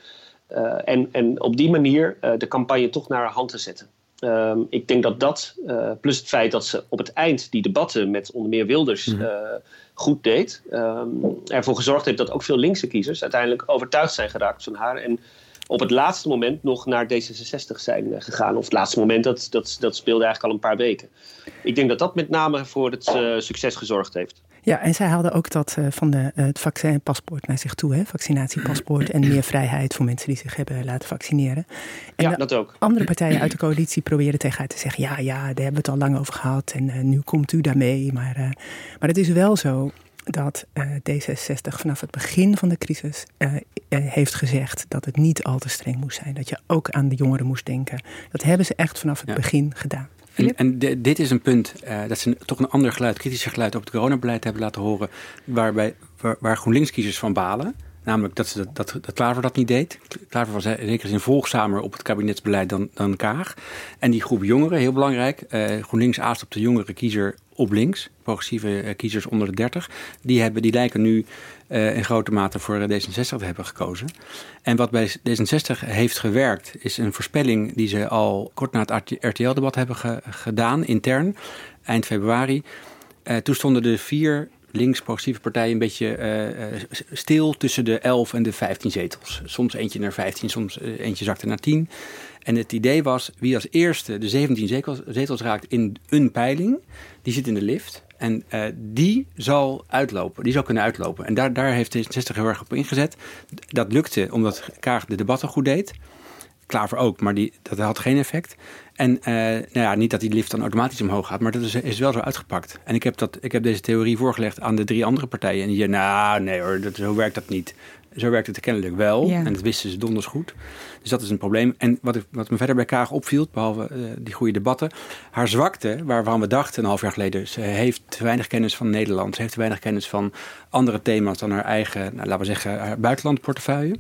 En op die manier de campagne toch naar haar hand te zetten. Ik denk dat plus het feit dat ze op het eind die debatten met onder meer Wilders goed deed, ervoor gezorgd heeft dat ook veel linkse kiezers uiteindelijk overtuigd zijn geraakt van haar. En op het laatste moment nog naar D66 zijn gegaan. Of het laatste moment, dat speelde eigenlijk al een paar weken. Ik denk dat dat met name voor het succes gezorgd heeft. Ja, en zij haalden ook dat van het vaccinpaspoort naar zich toe. Hè? Vaccinatiepaspoort en meer vrijheid voor mensen die zich hebben laten vaccineren. En dat ook. Andere partijen uit de coalitie proberen tegen haar te zeggen, ja, daar hebben we het al lang over gehad. En nu komt u daarmee. Maar het is wel zo dat D66 vanaf het begin van de crisis heeft gezegd dat het niet al te streng moest zijn. Dat je ook aan de jongeren moest denken. Dat hebben ze echt vanaf het begin gedaan. En dit is een punt dat ze toch een ander geluid, kritischer geluid op het coronabeleid hebben laten horen, waar GroenLinks-kiezers van balen. Namelijk dat Klaver dat niet deed. Klaver was in zekere zin volgzamer op het kabinetsbeleid dan Kaag. En die groep jongeren, heel belangrijk. GroenLinks aast op de jongere kiezer op links. Progressieve kiezers onder de 30. Die lijken nu in grote mate voor D66 te hebben gekozen. En wat bij D66 heeft gewerkt, is een voorspelling die ze al kort na het RTL-debat hebben gedaan, intern, eind februari. Toen stonden de 4 links-progressieve partijen een beetje stil tussen de 11 en de 15 zetels. Soms eentje naar 15, soms eentje zakte naar 10. En het idee was, wie als eerste de 17 zetels raakt in een peiling, die zit in de lift. En die zal uitlopen, die zal kunnen uitlopen. En daar heeft D66 heel erg op ingezet. Dat lukte omdat Kaag de debatten goed deed. Klaver ook, maar dat had geen effect. En niet dat die lift dan automatisch omhoog gaat, maar dat is wel zo uitgepakt. En ik heb deze theorie voorgelegd aan de 3 andere partijen. En die zeiden, nee hoor, zo werkt dat niet. Zo werkt het kennelijk wel. Ja. En dat wisten ze donders goed. Dus dat is een probleem. En wat me verder bij Kaag opviel, behalve die goede debatten, haar zwakte, waarvan we dachten een half jaar geleden, ze heeft te weinig kennis van Nederland. Ze heeft te weinig kennis van andere thema's dan haar eigen, laten we zeggen, haar buitenlandportefeuille.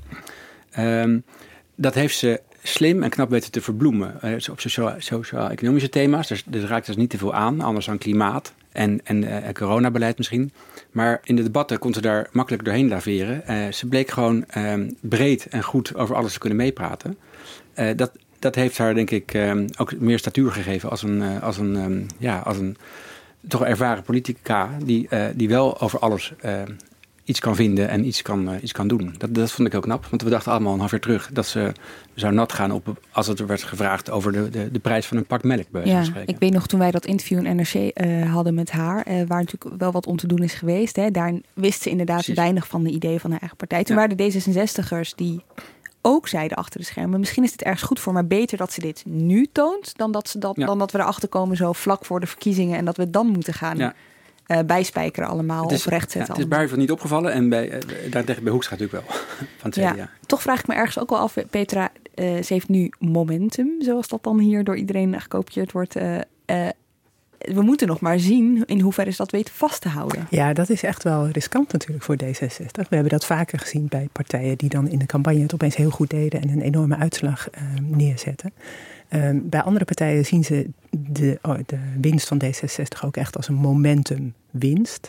Dat heeft ze slim en knap weten te verbloemen. Op sociaal-economische thema's. Dus raakt dus niet te veel aan, anders dan klimaat en coronabeleid misschien. Maar in de debatten kon ze daar makkelijk doorheen laveren. Ze bleek gewoon breed en goed over alles te kunnen meepraten. Dat heeft haar, denk ik, ook meer statuur gegeven als een toch ervaren politica die wel over alles iets kan vinden en iets kan doen. Dat vond ik ook knap, want we dachten allemaal een half jaar terug dat ze zou nat gaan als het werd gevraagd over de prijs van een pak melk. Ik weet nog toen wij dat interview in NRC hadden met haar, waar natuurlijk wel wat om te doen is geweest. Hè. Daar wist ze inderdaad weinig van de ideeën van haar eigen partij. Toen waren de D66'ers die ook zeiden achter de schermen, misschien is het ergens goed voor, maar beter dat ze dit nu toont dan dat we erachter komen zo vlak voor de verkiezingen en dat we het dan moeten gaan bijspijkeren allemaal of rechtzetten. Het is bij niet opgevallen en daartegen bij Hoekstra natuurlijk wel. Van het CDA. Toch vraag ik me ergens ook wel af, Petra, ze heeft nu momentum, zoals dat dan hier door iedereen gekopieerd wordt. We moeten nog maar zien in hoeverre ze dat weet vast te houden. Ja, dat is echt wel riskant natuurlijk voor D66. We hebben dat vaker gezien bij partijen die dan in de campagne het opeens heel goed deden en een enorme uitslag neerzetten. Bij andere partijen zien ze de winst van D66 ook echt als een momentumwinst.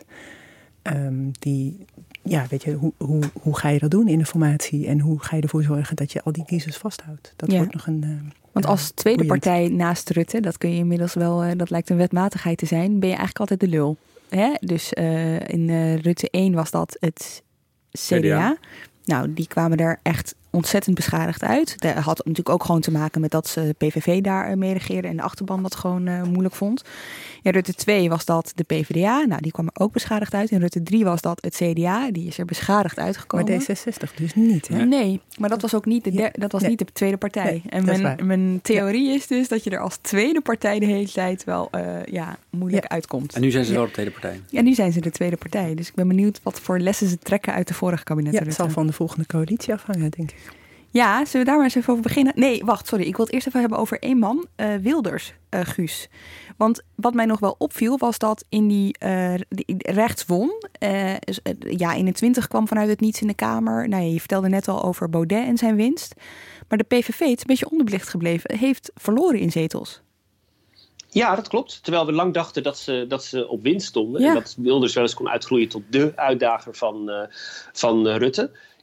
Hoe ga je dat doen in de formatie en hoe ga je ervoor zorgen dat je al die kiezers vasthoudt? Dat wordt nog een. Want als tweede partij naast Rutte, dat kun je inmiddels wel, dat lijkt een wetmatigheid te zijn, ben je eigenlijk altijd de lul. Hè? Dus in Rutte 1 was dat het CDA. Nou, die kwamen er echt ontzettend beschadigd uit. Dat had natuurlijk ook gewoon te maken met dat ze PVV daar mee regeerde en de achterban dat gewoon moeilijk vond. In Rutte 2 was dat de PvdA. Nou, die kwam er ook beschadigd uit. In Rutte 3 was dat het CDA. Die is er beschadigd uitgekomen. Maar D66 dus niet, hè? Nee, maar dat was ook niet niet de tweede partij. Nee, en mijn theorie is dus dat je er als tweede partij de hele tijd wel moeilijk uitkomt. En nu zijn ze wel de tweede partij. Ja, nu zijn ze de tweede partij. Dus ik ben benieuwd wat voor lessen ze trekken uit de vorige kabinetten. Ja, het zal van de volgende coalitie afhangen, denk ik. Ja, zullen we daar maar eens even over beginnen? Nee, wacht, sorry. Ik wil het eerst even hebben over één man, Wilders, Guus. Want wat mij nog wel opviel was dat in die rechts won. In 20 kwam vanuit het niets in de Kamer. Nou, je vertelde net al over Baudet en zijn winst. Maar de PVV, het is een beetje onderbelicht gebleven, heeft verloren in zetels. Ja, dat klopt. Terwijl we lang dachten dat ze op winst stonden. Ja. En dat Wilders wel eens kon uitgroeien tot de uitdager van Rutte.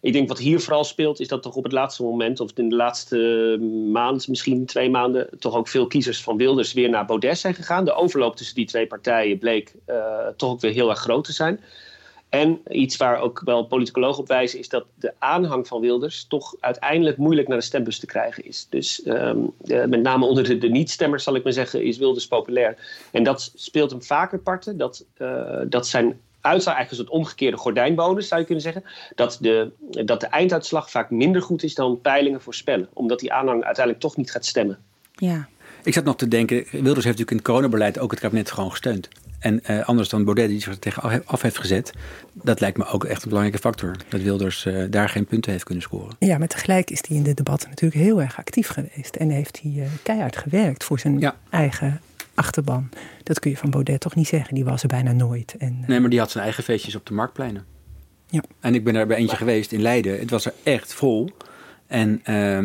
Ik denk wat hier vooral speelt is dat toch op het laatste moment, of in de laatste maand, misschien 2 maanden, toch ook veel kiezers van Wilders weer naar Baudet zijn gegaan. De overloop tussen die 2 partijen bleek toch ook weer heel erg groot te zijn. En iets waar ook wel politicologen op wijzen is dat de aanhang van Wilders toch uiteindelijk moeilijk naar de stembus te krijgen is. Dus met name onder de niet-stemmers, zal ik maar zeggen, is Wilders populair. En dat speelt hem vaker parten. Dat zijn uitslag eigenlijk een soort omgekeerde gordijnbonus, zou je kunnen zeggen. Dat de einduitslag vaak minder goed is dan peilingen voorspellen. Omdat die aanhang uiteindelijk toch niet gaat stemmen. Ja. Ik zat nog te denken, Wilders heeft natuurlijk in het coronabeleid ook het kabinet gewoon gesteund. En anders dan Baudet die zich er tegen af heeft gezet. Dat lijkt me ook echt een belangrijke factor. Dat Wilders daar geen punten heeft kunnen scoren. Ja, maar tegelijk is hij in de debatten natuurlijk heel erg actief geweest. En heeft hij keihard gewerkt voor zijn eigen achterban. Dat kun je van Baudet toch niet zeggen. Die was er bijna nooit. Nee, maar die had zijn eigen feestjes op de Marktpleinen. Ja. En ik ben daar bij eentje geweest in Leiden. Het was er echt vol. En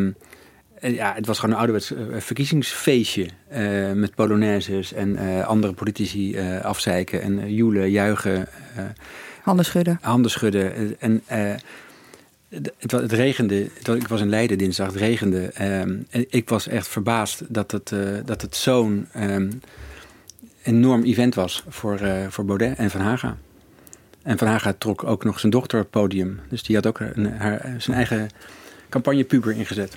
het was gewoon een ouderwets verkiezingsfeestje. Met polonaises en andere politici afzeiken en joelen, juichen. Handen schudden. En het regende. Ik was in Leiden dinsdag, het regende. En ik was echt verbaasd dat het zo'n enorm event was voor Baudet en Van Haga. En Van Haga trok ook nog zijn dochter op het podium. Dus die had ook zijn eigen campagnepuber ingezet.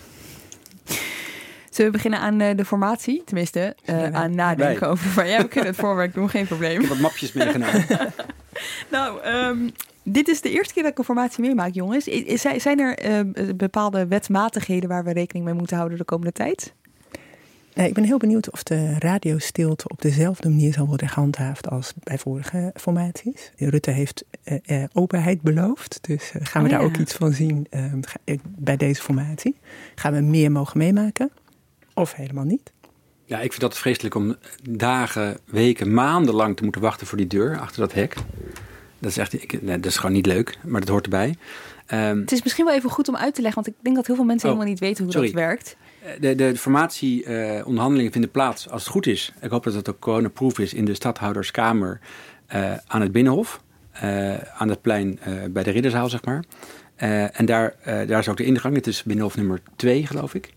Zullen we beginnen aan de formatie? Tenminste, aan nadenken over. Ja, we kunnen het voorwerk doen, geen probleem. Ik heb wat mapjes meegenomen. Nou, dit is de eerste keer dat ik een formatie meemaak, jongens. Zijn er bepaalde wetsmatigheden waar we rekening mee moeten houden de komende tijd? Ik ben heel benieuwd of de radiostilte op dezelfde manier zal worden gehandhaafd als bij vorige formaties. Rutte heeft openheid beloofd, dus gaan we daar ook iets van zien bij deze formatie. Gaan we meer mogen meemaken of helemaal niet? Ja, ik vind dat vreselijk om dagen, weken, maanden lang te moeten wachten voor die deur, achter dat hek. Dat is echt, dat is gewoon niet leuk, maar dat hoort erbij. Het is misschien wel even goed om uit te leggen, want ik denk dat heel veel mensen helemaal niet weten hoe dat werkt. De formatieonderhandelingen vinden plaats, als het goed is. Ik hoop dat het ook coronaproof is in de stadhouderskamer aan het Binnenhof. Aan het plein bij de Ridderzaal, zeg maar. En daar is ook de ingang. Het is Binnenhof nummer 2, geloof ik.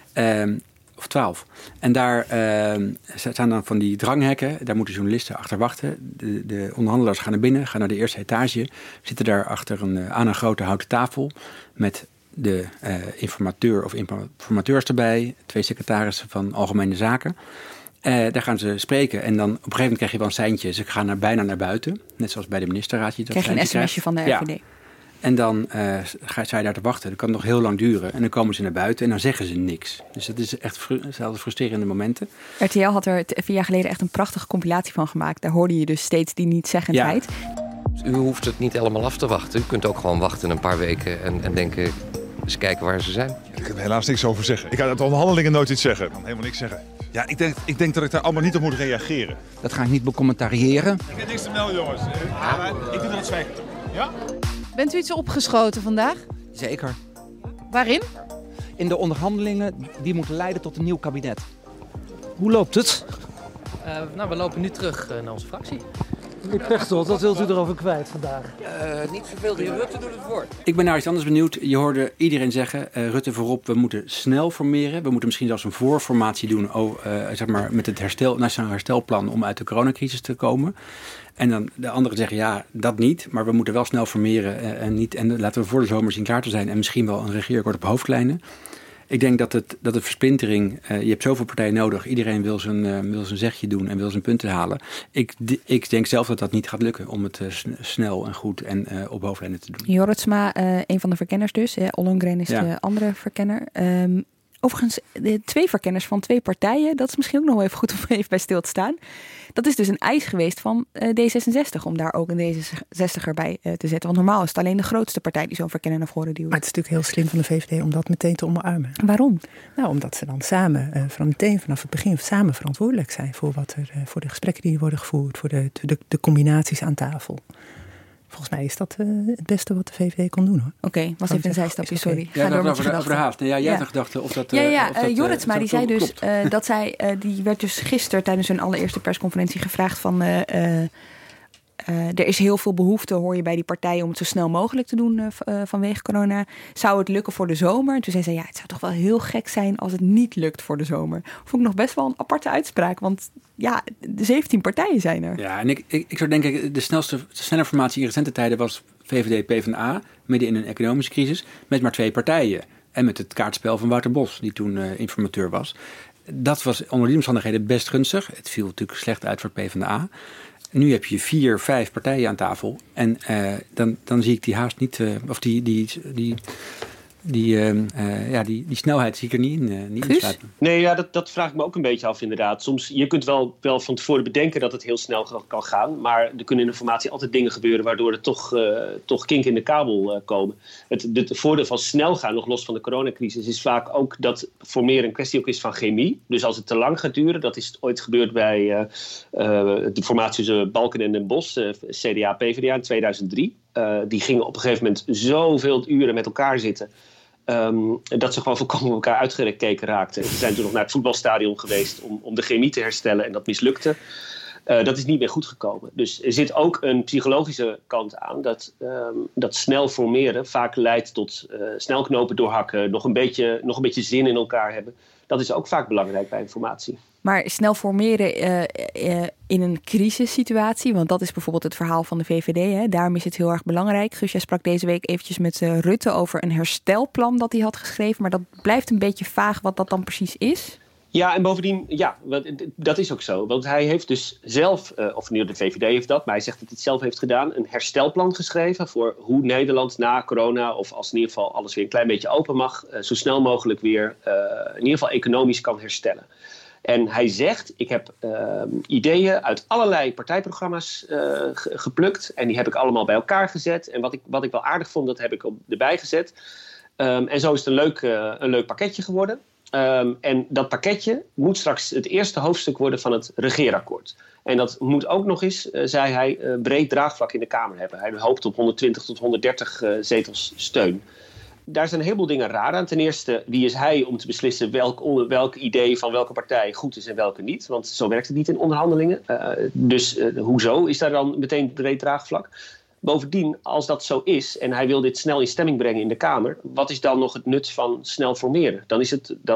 Of 12. En daar staan dan van die dranghekken. Daar moeten journalisten achter wachten. De onderhandelaars gaan naar binnen, gaan naar de eerste etage. Zitten daar achter aan een grote houten tafel met de informateur of informateurs erbij. 2 secretarissen van Algemene Zaken. Daar gaan ze spreken. En dan op een gegeven moment krijg je wel een seintje. Ze gaan bijna naar buiten. Net zoals bij de ministerraad. Krijg je een sms'je van de RVD. Ja. En dan sta je daar te wachten. Dat kan nog heel lang duren. En dan komen ze naar buiten en dan zeggen ze niks. Dus dat is echt frustrerende momenten. RTL had er 4 jaar geleden echt een prachtige compilatie van gemaakt. Daar hoorde je dus steeds die niet-zeggendheid. Ja. U hoeft het niet helemaal af te wachten. U kunt ook gewoon wachten een paar weken en denken, eens kijken waar ze zijn. Ik heb helaas niks over zeggen. Ik ga uit de onderhandelingen nooit iets zeggen. Ik kan helemaal niks zeggen. Ja, ik denk dat ik daar allemaal niet op moet reageren. Dat ga ik niet becommentariëren. Ik heb niks te melden, jongens. Ik doe dat zwijgen. Ja? Bent u iets opgeschoten vandaag? Zeker. Waarin? In de onderhandelingen die moeten leiden tot een nieuw kabinet. Hoe loopt het? We lopen nu terug naar onze fractie. Meneer Pechtold, wat wilt u erover kwijt vandaag? Niet zoveel, Rutte doet het voor. Ik ben naar iets anders benieuwd. Je hoorde iedereen zeggen, Rutte voorop, we moeten snel formeren. We moeten misschien zelfs een voorformatie doen met het Nationaal Herstelplan om uit de coronacrisis te komen. En dan de anderen zeggen, ja, dat niet. Maar we moeten wel snel formeren en laten we voor de zomer zien klaar te zijn. En misschien wel een regeerakkoord op hoofdlijnen. Ik denk dat de versplintering, je hebt zoveel partijen nodig. Iedereen wil zijn zegje doen en wil zijn punten halen. Ik denk zelf dat dat niet gaat lukken om het snel en goed en op hoofdlijnen te doen. Jorritsma, een van de verkenners dus. Ollongren is de andere verkenner. Overigens, 2 verkenners van 2 partijen. Dat is misschien ook nog wel even goed om even bij stil te staan. Dat is dus een eis geweest van D66 om daar ook een D66er bij te zetten. Want normaal is het alleen de grootste partij die zo'n verkenner naar voren duwt. Maar het is natuurlijk heel slim van de VVD om dat meteen te omarmen. Waarom? Nou, omdat ze dan samen, vanaf het begin samen verantwoordelijk zijn voor voor de gesprekken die worden gevoerd, voor de combinaties aan tafel. Volgens mij is dat het beste wat de VVD kon doen, hoor. Oké, was even een zijstapje, sorry. Ja, over de haast. Nee, jij had gedacht of dat... Jorritsma, die zei dus dat zij... die werd dus gisteren tijdens hun allereerste persconferentie gevraagd van... Er is heel veel behoefte, hoor je bij die partijen, om het zo snel mogelijk te doen vanwege corona. Zou het lukken voor de zomer? En toen zei ze, het zou toch wel heel gek zijn als het niet lukt voor de zomer. Vond ik nog best wel een aparte uitspraak, want de 17 partijen zijn er. Ja, en ik zou denken, de snelle formatie in recente tijden was VVD, PvdA, midden in een economische crisis, met maar 2 partijen. En met het kaartspel van Wouter Bos, die toen informateur was. Dat was onder die omstandigheden best gunstig. Het viel natuurlijk slecht uit voor PvdA. Nu heb je 4, 5 partijen aan tafel. En dan zie ik die haast niet, of die snelheid zie ik er niet in sluiten. Nee, dat vraag ik me ook een beetje af inderdaad. Soms, je kunt wel van tevoren bedenken dat het heel snel kan gaan. Maar er kunnen in de formatie altijd dingen gebeuren waardoor er toch kink in de kabel komen. Het voordeel van snel gaan, nog los van de coronacrisis, is vaak ook dat formeren een kwestie ook is van chemie. Dus als het te lang gaat duren, dat is ooit gebeurd bij de formatie tussen Balken en Den Bosch, CDA, PvdA in 2003. Die gingen op een gegeven moment zoveel uren met elkaar zitten. Dat ze gewoon volkomen elkaar uitgekeken raakten. Ze zijn toen nog naar het voetbalstadion geweest om de chemie te herstellen en dat mislukte. Dat is niet meer goed gekomen. Dus er zit ook een psychologische kant aan dat snel formeren vaak leidt tot snel knopen doorhakken, nog een beetje zin in elkaar hebben. Dat is ook vaak belangrijk bij informatie. Maar snel formeren in een crisissituatie, want dat is bijvoorbeeld het verhaal van de VVD. Hè? Daarom is het heel erg belangrijk. Guus, jij sprak deze week eventjes met Rutte over een herstelplan dat hij had geschreven. Maar dat blijft een beetje vaag wat dat dan precies is. Ja, en bovendien, dat is ook zo. Want hij heeft dus zelf, of nu de VVD heeft dat, maar hij zegt dat hij het zelf heeft gedaan, een herstelplan geschreven voor hoe Nederland na corona, of als in ieder geval alles weer een klein beetje open mag, zo snel mogelijk weer in ieder geval economisch kan herstellen. En hij zegt, ik heb ideeën uit allerlei partijprogramma's geplukt. En die heb ik allemaal bij elkaar gezet. En wat ik wel aardig vond, dat heb ik erbij gezet. En zo is het een leuk pakketje geworden. En dat pakketje moet straks het eerste hoofdstuk worden van het regeerakkoord. En dat moet ook nog eens, zei hij, breed draagvlak in de Kamer hebben. Hij hoopt op 120 tot 130 zetels steun. Daar zijn een heleboel dingen raar aan. Ten eerste, wie is hij om te beslissen welk idee van welke partij goed is en welke niet? Want zo werkt het niet in onderhandelingen. Dus hoezo is daar dan meteen breed draagvlak? Bovendien, als dat zo is en hij wil dit snel in stemming brengen in de Kamer, wat is dan nog het nut van snel formeren? Dan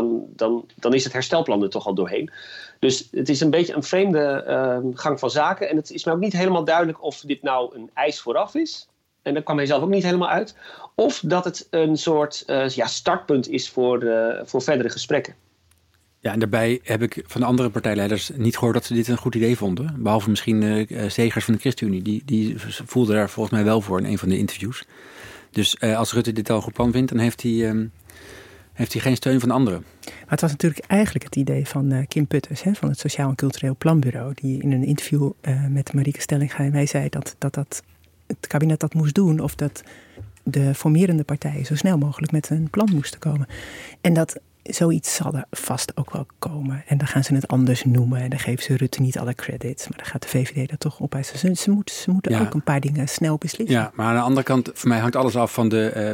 is het herstelplan er toch al doorheen. Dus het is een beetje een vreemde gang van zaken. En het is me ook niet helemaal duidelijk of dit nou een eis vooraf is. En daar kwam hij zelf ook niet helemaal uit. Of dat het een soort startpunt is voor verdere gesprekken. Ja, en daarbij heb ik van de andere partijleiders niet gehoord dat ze dit een goed idee vonden. Behalve misschien Segers van de ChristenUnie. Die voelde daar volgens mij wel voor in een van de interviews. Dus als Rutte dit al een goed plan vindt, dan heeft hij geen steun van anderen. Maar het was natuurlijk eigenlijk het idee van Kim Putters, van het Sociaal en Cultureel Planbureau, die in een interview met Marieke Stellinga mij zei dat het kabinet dat moest doen, of dat de formerende partijen zo snel mogelijk met een plan moesten komen. En dat zoiets zal er vast ook wel komen. En dan gaan ze het anders noemen. En dan geven ze Rutte niet alle credits. Maar dan gaat de VVD dat toch opeisen. Ze moeten ook een paar dingen snel beslissen. Ja, maar aan de andere kant, voor mij hangt alles af van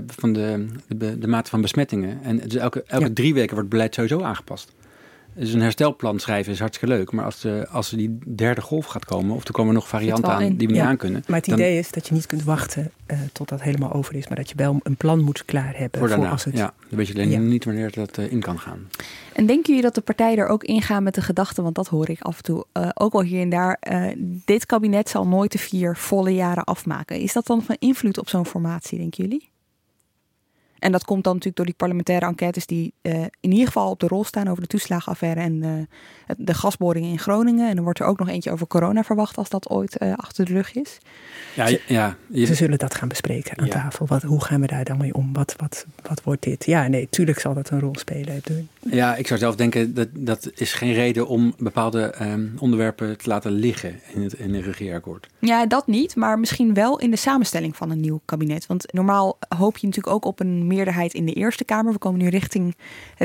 de mate van besmettingen. En dus elke 3 weken wordt beleid sowieso aangepast. Dus een herstelplan schrijven is hartstikke leuk. Maar als er die derde golf gaat komen, of er komen nog varianten aan die we niet aan kunnen. Maar het idee is dat je niet kunt wachten tot dat helemaal over is. Maar dat je wel een plan moet klaar hebben. Voor daarna, dan weet je alleen niet wanneer dat in kan gaan. En denken jullie dat de partijen er ook ingaan met de gedachte, want dat hoor ik af en toe ook wel hier en daar. Dit kabinet zal nooit de 4 volle jaren afmaken. Is dat dan van invloed op zo'n formatie, denken jullie? En dat komt dan natuurlijk door die parlementaire enquêtes die in ieder geval op de rol staan over de toeslagenaffaire en de gasboringen in Groningen. En dan wordt er ook nog eentje over corona verwacht als dat ooit achter de rug is. Ze zullen dat gaan bespreken aan tafel. Hoe gaan we daar dan mee om? Wat wordt dit? Ja, nee, tuurlijk zal dat een rol spelen. Ja, ik zou zelf denken dat is geen reden om bepaalde onderwerpen te laten liggen in het regeerakkoord. Ja, dat niet, maar misschien wel in de samenstelling van een nieuw kabinet. Want normaal hoop je natuurlijk ook op een meerderheid in de Eerste Kamer. We komen nu richting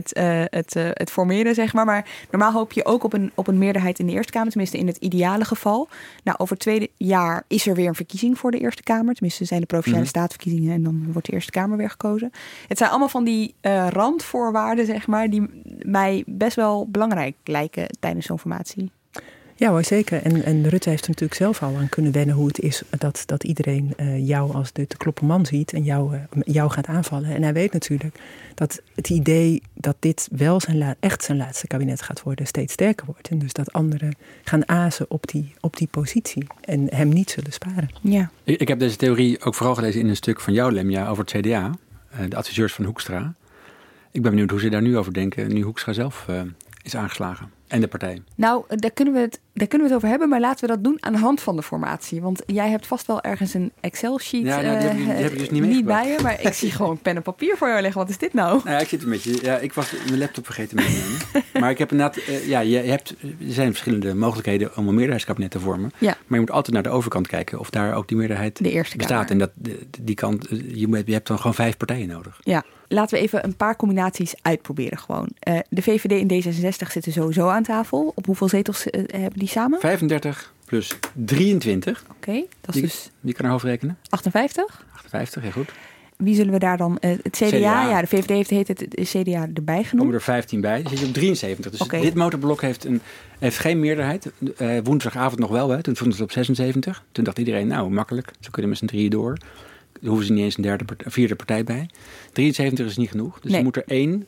het formeren, zeg maar. Maar normaal hoop je ook op een meerderheid in de Eerste Kamer. Tenminste in het ideale geval. Nou, over het 2e jaar is er weer een verkiezing voor de Eerste Kamer. Tenminste zijn de Provinciale Statenverkiezingen en dan wordt de Eerste Kamer weer gekozen. Het zijn allemaal van die randvoorwaarden, zeg maar, die mij best wel belangrijk lijken tijdens zo'n formatie. Ja hoor, zeker. En Rutte heeft er natuurlijk zelf al aan kunnen wennen hoe het is dat iedereen jou als de klopperman ziet en jou gaat aanvallen. En hij weet natuurlijk dat het idee dat dit wel echt zijn laatste kabinet gaat worden steeds sterker wordt. En dus dat anderen gaan azen op die positie en hem niet zullen sparen. Ja. Ik heb deze theorie ook vooral gelezen in een stuk van jou, Lemja, over het CDA. De adviseurs van Hoekstra. Ik ben benieuwd hoe ze daar nu over denken, nu Hoekstra zelf is aangeslagen. En de partij. Nou, daar kunnen we het over hebben, maar laten we dat doen aan de hand van de formatie. Want jij hebt vast wel ergens een Excel-sheet die heb ik dus niet bij je, maar ik zie gewoon pen en papier voor jou liggen. Wat is dit nou? Nou ja, ik zit een beetje. Ja, ik was mijn laptop vergeten mee te nemen. Maar ik heb inderdaad. Er zijn verschillende mogelijkheden om een meerderheidskabinet te vormen. Ja. Maar je moet altijd naar de overkant kijken of daar ook die meerderheid bestaat. Kamer. En die kant, je hebt dan gewoon 5 partijen nodig. Ja. Laten we even een paar combinaties uitproberen gewoon. De VVD en D66 zitten sowieso aan tafel. Op hoeveel zetels hebben die samen? 35 plus 23. Oké, dat is dus... Wie kan er hoofdrekenen? 58. 58, heel goed. Wie zullen we daar dan... het CDA, ja, de VVD heeft het CDA erbij genoemd. Komen er 15 bij, dan zit je op 73. Dus dit motorblok heeft geen meerderheid. Woensdagavond nog wel, hè. Toen stond het op 76. Toen dacht iedereen, nou, makkelijk. Ze kunnen met z'n drieën door. Daar hoeven ze niet eens een vierde partij bij. 73 is niet genoeg. Dus er moet er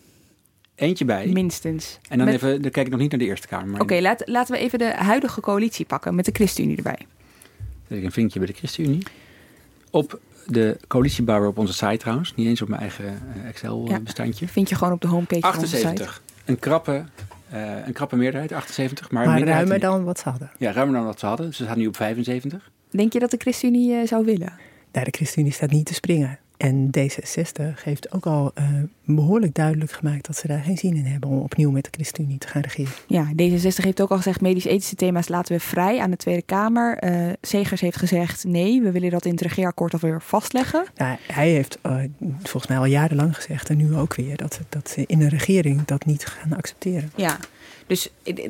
eentje bij. Minstens. En dan dan kijk ik nog niet naar de Eerste Kamer. Oké, laten we even de huidige coalitie pakken met de ChristenUnie erbij. Zet ik een vinkje bij de ChristenUnie. Op de coalitiebouwer op onze site trouwens. Niet eens op mijn eigen Excel-bestandje. Vind je gewoon op de homepage 78. van onze site. Een krappe meerderheid, 78. Maar ruimer dan wat ze hadden. Ja, ruimer dan wat ze hadden. Ze staan nu op 75. Denk je dat de ChristenUnie zou willen? Nou, de ChristenUnie staat niet te springen. En D66 heeft ook al behoorlijk duidelijk gemaakt dat ze daar geen zin in hebben om opnieuw met de ChristenUnie te gaan regeren. Ja, D66 heeft ook al gezegd, medisch-ethische thema's laten we vrij aan de Tweede Kamer. Segers heeft gezegd, nee, we willen dat in het regeerakkoord alweer vastleggen. Nou, hij heeft volgens mij al jarenlang gezegd, en nu ook weer, dat ze in een regering dat niet gaan accepteren. Ja, dus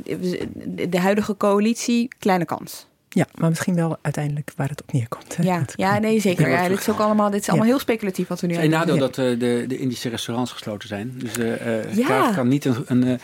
de huidige coalitie, kleine kans. Ja, maar misschien wel uiteindelijk waar het op neerkomt. Ja, nee, zeker. Ja, dit is allemaal heel speculatief wat we nu aan doen. Het is een nadeel dat de Indische restaurants gesloten zijn. Dus Kaag kan niet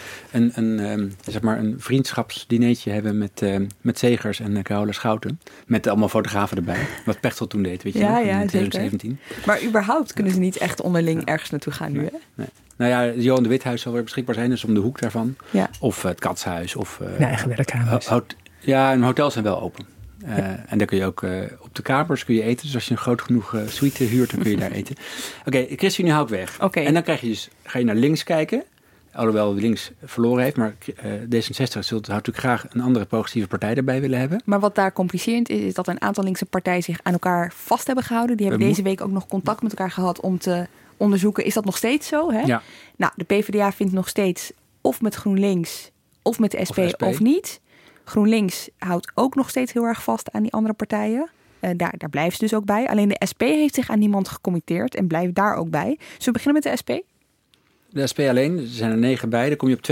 een vriendschapsdineetje hebben met Segers en Carola Schouten. Met allemaal fotografen erbij. Wat Pechtold toen deed, weet je nog, in 2017. Maar überhaupt kunnen ze niet echt onderling ergens naartoe gaan nu, hè? Nee. Nou ja, Johan de Withuis zal weer beschikbaar zijn. Dus om de hoek daarvan. Ja. Of het Katshuis. Of eigen werkhuis. Ja, en hotels zijn wel open. En daar kun je ook op de kamers kun je eten. Dus als je een groot genoeg suite huurt, dan kun je daar eten. Oké, ChristenUnie hou ik weg. Okay. En dan ga je naar links kijken. Alhoewel links verloren heeft. Maar D66 zou natuurlijk graag een andere progressieve partij erbij willen hebben. Maar wat daar complicerend is dat een aantal linkse partijen zich aan elkaar vast hebben gehouden. Die hebben deze week ook nog contact met elkaar gehad om te onderzoeken. Is dat nog steeds zo? Hè? Ja. Nou, de PvdA vindt nog steeds of met GroenLinks of met de SP of niet. GroenLinks houdt ook nog steeds heel erg vast aan die andere partijen. Daar blijft ze dus ook bij. Alleen de SP heeft zich aan niemand gecommitteerd en blijft daar ook bij. Zullen we beginnen met de SP? De SP alleen, er zijn er 9 bij. Dan kom je op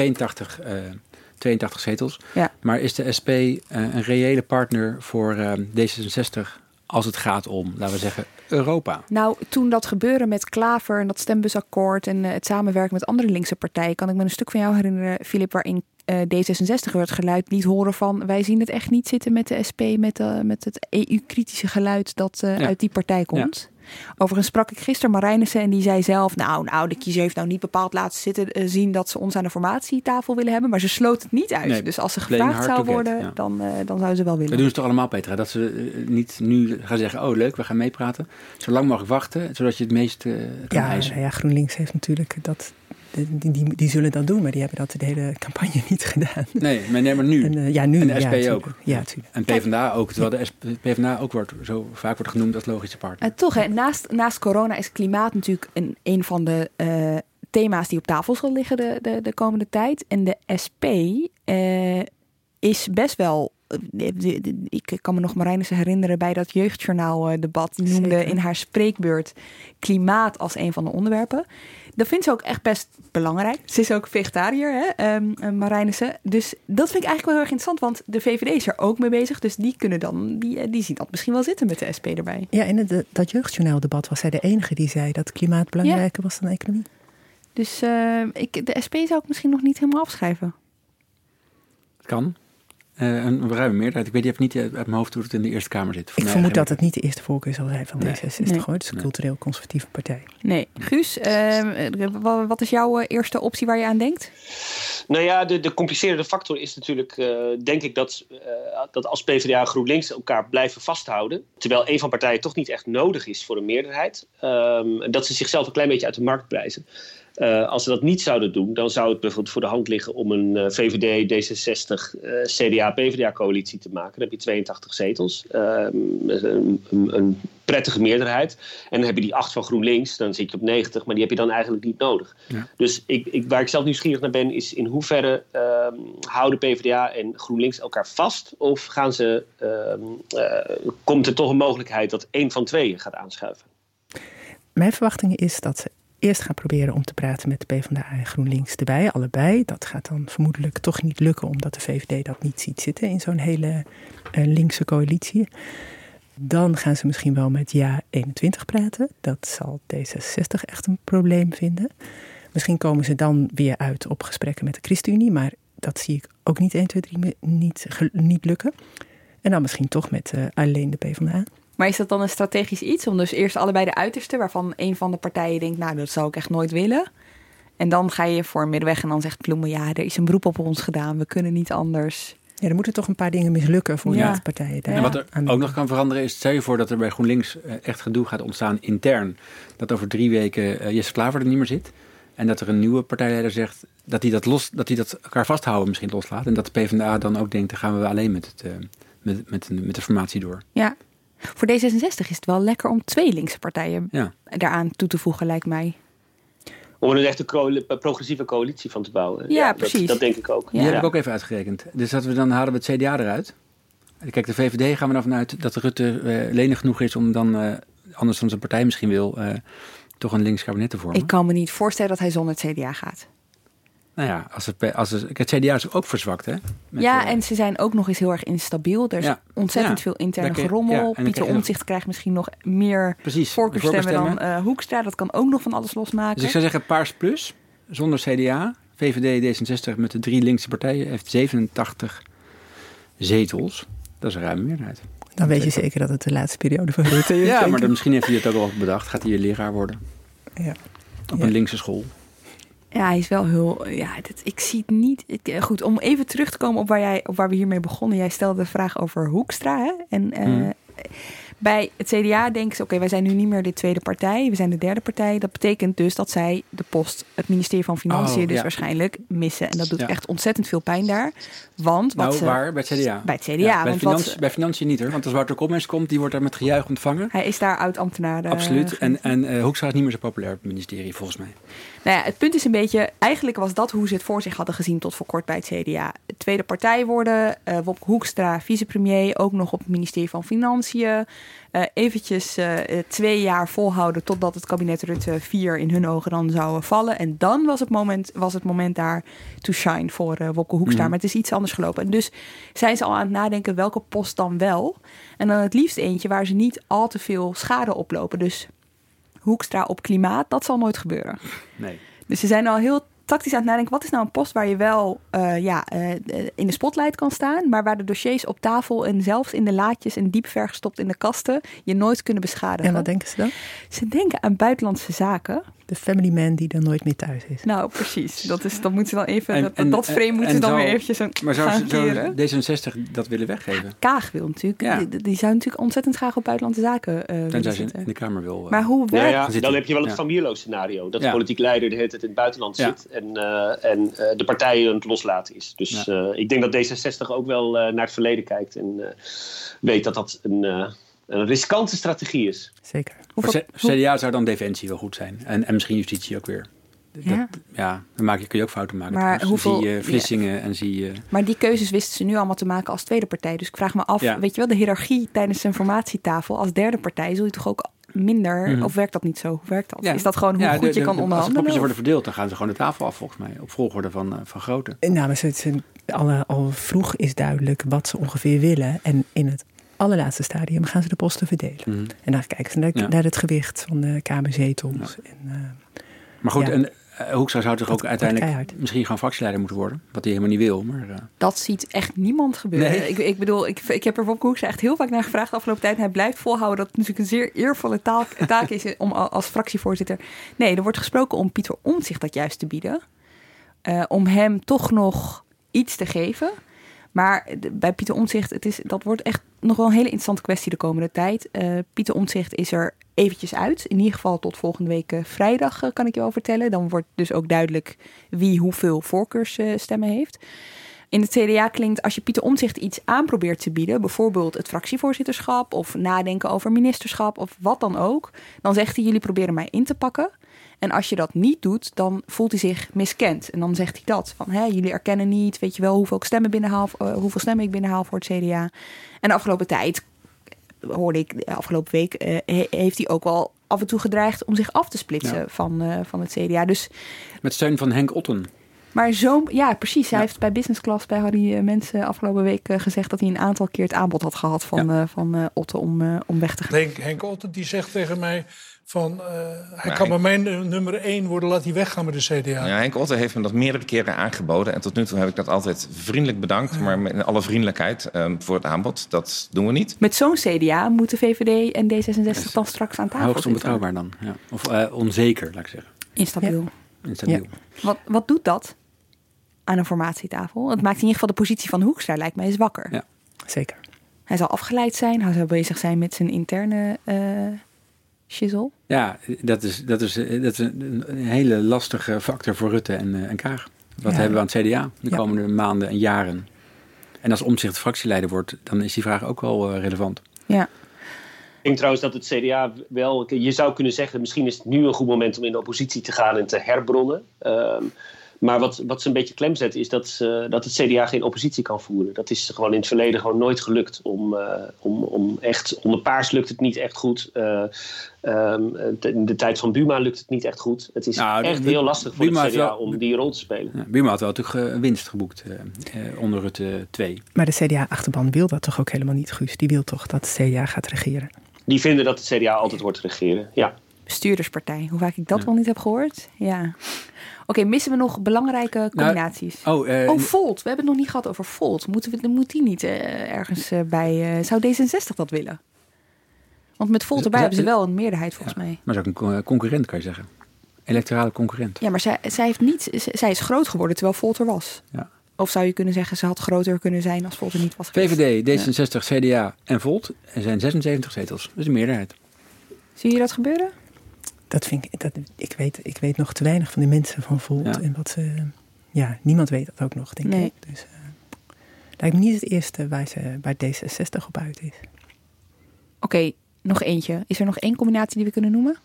82 zetels. Ja. Maar is de SP een reële partner voor D66 als het gaat om, laten we zeggen, Europa? Nou, toen dat gebeurde met Klaver en dat stembusakkoord en het samenwerken met andere linkse partijen, kan ik me een stuk van jou herinneren, Filip, waarin D66 het geluid liet horen van wij zien het echt niet zitten met de SP, met het EU-kritische geluid dat uit die partij komt. Ja. Overigens sprak ik gisteren Marijnissen en die zei zelf, nou, de kiezer heeft nou niet bepaald laten zien dat ze ons aan de formatietafel willen hebben, maar ze sloot het niet uit. Nee, dus als ze gevraagd zou worden, dan zouden ze wel willen. Dat doen ze toch allemaal, Petra? Dat ze niet nu gaan zeggen, oh leuk, we gaan meepraten. Zolang mogelijk wachten, zodat je het meest kan eisen. Ja, GroenLinks heeft natuurlijk dat. Die zullen dat doen, maar die hebben dat de hele campagne niet gedaan. Nee, maar nu. En, nu. En de SP ook. Ja, natuurlijk. En PvdA ook. Terwijl de PvdA ook zo vaak wordt genoemd als logische partner. Toch, hè, naast corona is klimaat natuurlijk een van de thema's die op tafel zal liggen de komende tijd. En de SP is best wel. Ik kan me nog Marijnissen herinneren bij dat jeugdjournaal-debat. Die noemde in haar spreekbeurt klimaat als een van de onderwerpen. Dat vindt ze ook echt best belangrijk. Ze is ook vegetariër, hè, Marijnissen. Dus dat vind ik eigenlijk wel heel erg interessant. Want de VVD is er ook mee bezig. Dus die kunnen dan, die zien dat misschien wel zitten met de SP erbij. Ja, in dat jeugdjournaaldebat was zij de enige die zei dat klimaat belangrijker was dan economie. Dus de SP zou ik misschien nog niet helemaal afschrijven. Kan. Een ruime meerderheid. Ik weet even niet uit mijn hoofd hoe het in de Eerste Kamer zit. Ik vermoed dat het niet de eerste voorkeur zal zijn van D66. Hoor. Het is een cultureel conservatieve partij. Nee. Guus, wat is jouw eerste optie waar je aan denkt? Nou ja, de complicerende factor is natuurlijk, denk ik, dat als PvdA en GroenLinks elkaar blijven vasthouden, terwijl een van de partijen toch niet echt nodig is voor een meerderheid, dat ze zichzelf een klein beetje uit de markt prijzen. Als ze dat niet zouden doen, dan zou het bijvoorbeeld voor de hand liggen om een VVD, D66, CDA, PvdA-coalitie te maken. Dan heb je 82 zetels, een prettige meerderheid. En dan heb je die 8 van GroenLinks, dan zit je op 90, maar die heb je dan eigenlijk niet nodig. Ja. Dus waar ik zelf nieuwsgierig naar ben, is in hoeverre houden PvdA en GroenLinks elkaar vast? Of komt er toch een mogelijkheid dat één van tweeën gaat aanschuiven? Mijn verwachting is dat ze eerst gaan proberen om te praten met de PvdA en GroenLinks erbij, allebei. Dat gaat dan vermoedelijk toch niet lukken, omdat de VVD dat niet ziet zitten in zo'n hele linkse coalitie. Dan gaan ze misschien wel met JA21 praten. Dat zal D66 echt een probleem vinden. Misschien komen ze dan weer uit op gesprekken met de ChristenUnie, maar dat zie ik ook niet 1, 2, 3 niet lukken. En dan misschien toch met alleen de PvdA. Maar is dat dan een strategisch iets? Om dus eerst allebei de uiterste, waarvan een van de partijen denkt, nou, dat zou ik echt nooit willen. En dan ga je voor een middenweg en dan zegt Ploemen, ja, er is een beroep op ons gedaan, we kunnen niet anders. Ja, er moeten toch een paar dingen mislukken voordat de partijen daar. En wat er ook nog kan veranderen is, stel je voor dat er bij GroenLinks echt gedoe gaat ontstaan intern. Dat over 3 weken Jesse Klaver er niet meer zit. En dat er een nieuwe partijleider zegt dat hij dat elkaar vasthouden misschien loslaat. En dat de PvdA dan ook denkt, dan gaan we alleen met de formatie door. Ja. Voor D66 is het wel lekker om 2 linkse partijen daaraan toe te voegen, lijkt mij. Om er echt een progressieve coalitie van te bouwen. Ja, precies. Dat denk ik ook. Die heb ik ook even uitgerekend. Dus dan halen we het CDA eruit. Kijk, de VVD gaan we ervan uit dat Rutte lenig genoeg is om dan, anders dan zijn partij misschien wil, toch een links kabinet te vormen. Ik kan me niet voorstellen dat hij zonder het CDA gaat. Nou ja, het CDA is ook verzwakt, hè? En ze zijn ook nog eens heel erg instabiel. Er is ontzettend veel interne gerommel. Pieter Omtzigt krijgt misschien nog meer voorkeurstemmen dan Hoekstra. Dat kan ook nog van alles losmaken. Dus ik zou zeggen Paars Plus, zonder CDA. VVD, D66 met de 3 linkse partijen heeft 87 zetels. Dat is een ruime meerderheid. Dan weet je zeker dat het de laatste periode van Rutte is. Ja, maar misschien heeft hij het ook al bedacht. Gaat hij weer leraar worden? Ja. Op een linkse school. Ja, hij is wel heel. Ja, ik zie het niet. Goed, om even terug te komen op waar we hiermee begonnen. Jij stelde de vraag over Hoekstra. Hè? En bij het CDA denken ze, oké, wij zijn nu niet meer de tweede partij. We zijn de derde partij. Dat betekent dus dat zij de post, het ministerie van Financiën, waarschijnlijk missen. En dat doet echt ontzettend veel pijn daar. Want waar? Bij het CDA? Bij het CDA. Bij Financiën niet hoor. Want als Wouter Koolmees komt, die wordt daar met gejuich ontvangen. Hij is daar oud-ambtenaar. Absoluut. En Hoekstra is niet meer zo populair op het ministerie, volgens mij. Nou ja, het punt is een beetje, eigenlijk was dat hoe ze het voor zich hadden gezien tot voor kort bij het CDA. Tweede partij worden, Wopke Hoekstra vicepremier, ook nog op het ministerie van Financiën. Eventjes 2 jaar volhouden totdat het kabinet Rutte 4 in hun ogen dan zou vallen. En dan was het moment daar to shine voor Wopke Hoekstra. Maar het is iets anders gelopen. En dus zijn ze al aan het nadenken welke post dan wel. En dan het liefst eentje waar ze niet al te veel schade oplopen. Dus Hoekstra op klimaat, dat zal nooit gebeuren. Nee. Dus ze zijn al heel tactisch aan het nadenken. Wat is nou een post waar je wel in de spotlight kan staan, maar waar de dossiers op tafel en zelfs in de laadjes en diep vergestopt in de kasten je nooit kunnen beschadigen. En wat denken ze dan? Ze denken aan buitenlandse zaken. De family man die dan nooit meer thuis is. Nou, precies. Dat moeten ze dan even. Dat frame moeten ze dan weer eventjes gaan keren. D66 dat willen weggeven? Kaag wil natuurlijk. Ja. Die zou natuurlijk ontzettend graag op buitenlandse zaken tenzij ze in de Kamer wil. Maar hoe werkt dan heb je wel het Famierloos scenario. Dat de politiek leider de hele tijd in het buitenland zit. En de partijen het loslaten is. Dus ik denk dat D66 ook wel naar het verleden kijkt. En weet dat een riskante strategie is. Zeker. CDA zou dan defensie wel goed zijn. En misschien justitie ook weer. Dan kun je ook fouten maken. Maar zie Vlissingen en zie... Maar die keuzes wisten ze nu allemaal te maken als tweede partij. Dus ik vraag me af, weet je wel, de hiërarchie tijdens een formatietafel als derde partij, zul je toch ook minder, of werkt dat niet zo? Hoe werkt dat? Is dat gewoon hoe goed je kan onderhandelen? Als de popjes worden verdeeld, dan gaan ze gewoon de tafel af, volgens mij. Op volgorde van grootte. Nou, maar al vroeg is duidelijk wat ze ongeveer willen. En in het allerlaatste stadium gaan ze de posten verdelen. En dan kijken ze naar het gewicht van de kamerzetels. Maar goed, Hoekstra zou toch ook uiteindelijk misschien gewoon fractieleider moeten worden. Wat hij helemaal niet wil. Maar, Dat ziet echt niemand gebeuren. Nee. Ik bedoel, ik heb er Wopke Hoekstra echt heel vaak naar gevraagd de afgelopen tijd. En hij blijft volhouden dat het natuurlijk een zeer eervolle taak is om als fractievoorzitter. Nee, er wordt gesproken om Pieter Omtzigt dat juist te bieden. Om hem toch nog iets te geven. Maar bij Pieter Omtzigt, dat wordt echt nog wel een hele interessante kwestie de komende tijd. Pieter Omtzigt is er eventjes uit. In ieder geval tot volgende week vrijdag kan ik je wel vertellen. Dan wordt dus ook duidelijk wie hoeveel voorkeursstemmen heeft. In het CDA klinkt, als je Pieter Omtzigt iets aan probeert te bieden, bijvoorbeeld het fractievoorzitterschap of nadenken over ministerschap of wat dan ook, dan zegt hij, jullie proberen mij in te pakken. En als je dat niet doet, dan voelt hij zich miskend. En dan zegt hij dat, van jullie erkennen niet, weet je wel hoeveel stemmen ik binnenhaal voor het CDA. En de afgelopen tijd, hoorde ik de afgelopen week, heeft hij ook wel af en toe gedreigd om zich af te splitsen van het CDA. Dus, met steun van Henk Otten. Maar precies. Hij heeft bij Business Class bij Harry Mensen afgelopen week gezegd dat hij een aantal keer het aanbod had gehad van Otten om weg te gaan. Henk Otten die zegt tegen mij van hij kan bij mijn nummer 1 worden, laat hij weggaan met de CDA. Ja, Henk Otten heeft me dat meerdere keren aangeboden. En tot nu toe heb ik dat altijd vriendelijk bedankt. Maar met alle vriendelijkheid voor het aanbod. Dat doen we niet. Met zo'n CDA moeten VVD en D66 dan straks aan tafel hoogst onbetrouwbaar dan. Ja. Of onzeker, laat ik zeggen. Instabiel. Ja. Wat doet dat aan een formatietafel? Het maakt in ieder geval de positie van Hoekstra, lijkt mij, zwakker. Ja, zeker. Hij zal afgeleid zijn. Hij zal bezig zijn met zijn interne shizzle. Ja, dat is een hele lastige factor voor Rutte en Kaag. Wat hebben we aan het CDA de komende maanden en jaren? En als Omtzigt fractieleider wordt, dan is die vraag ook wel relevant. Ja. Ik denk trouwens dat het CDA wel, je zou kunnen zeggen, misschien is het nu een goed moment om in de oppositie te gaan en te herbronnen. Maar wat ze een beetje klem zetten is dat het CDA geen oppositie kan voeren. Dat is gewoon in het verleden gewoon nooit gelukt. Onder Paars lukt het niet echt goed. In de tijd van Buma lukt het niet echt goed. Het is echt heel lastig voor het CDA om die rol te spelen. Ja, Buma had wel natuurlijk winst geboekt onder Rutte 2. Maar de CDA-achterban wil dat toch ook helemaal niet, Guus? Die wil toch dat het CDA gaat regeren? Die vinden dat het CDA altijd wordt regeren, ja. Bestuurderspartij, hoe vaak ik dat wel niet heb gehoord. Ja. Oké, missen we nog belangrijke combinaties? Volt. We hebben het nog niet gehad over Volt. Moet die niet ergens bij... zou D66 dat willen? Want met Volt erbij hebben ze wel een meerderheid volgens mij. Maar dat is ook een concurrent, kan je zeggen. Electorale concurrent. Ja, maar zij is groot geworden terwijl Volt er was. Ja. Of zou je kunnen zeggen, ze had groter kunnen zijn als Volt er niet was geweest. VVD, D66, CDA en Volt. Er zijn 76 zetels. Dat is een meerderheid. Zie je dat gebeuren? Ik weet nog te weinig van die mensen van Volt. Ja. En wat ze... Ja, niemand weet dat ook nog, denk ik. Dus lijkt me niet het eerste waar D66 op uit is. Oké, nog eentje. Is er nog één combinatie die we kunnen noemen?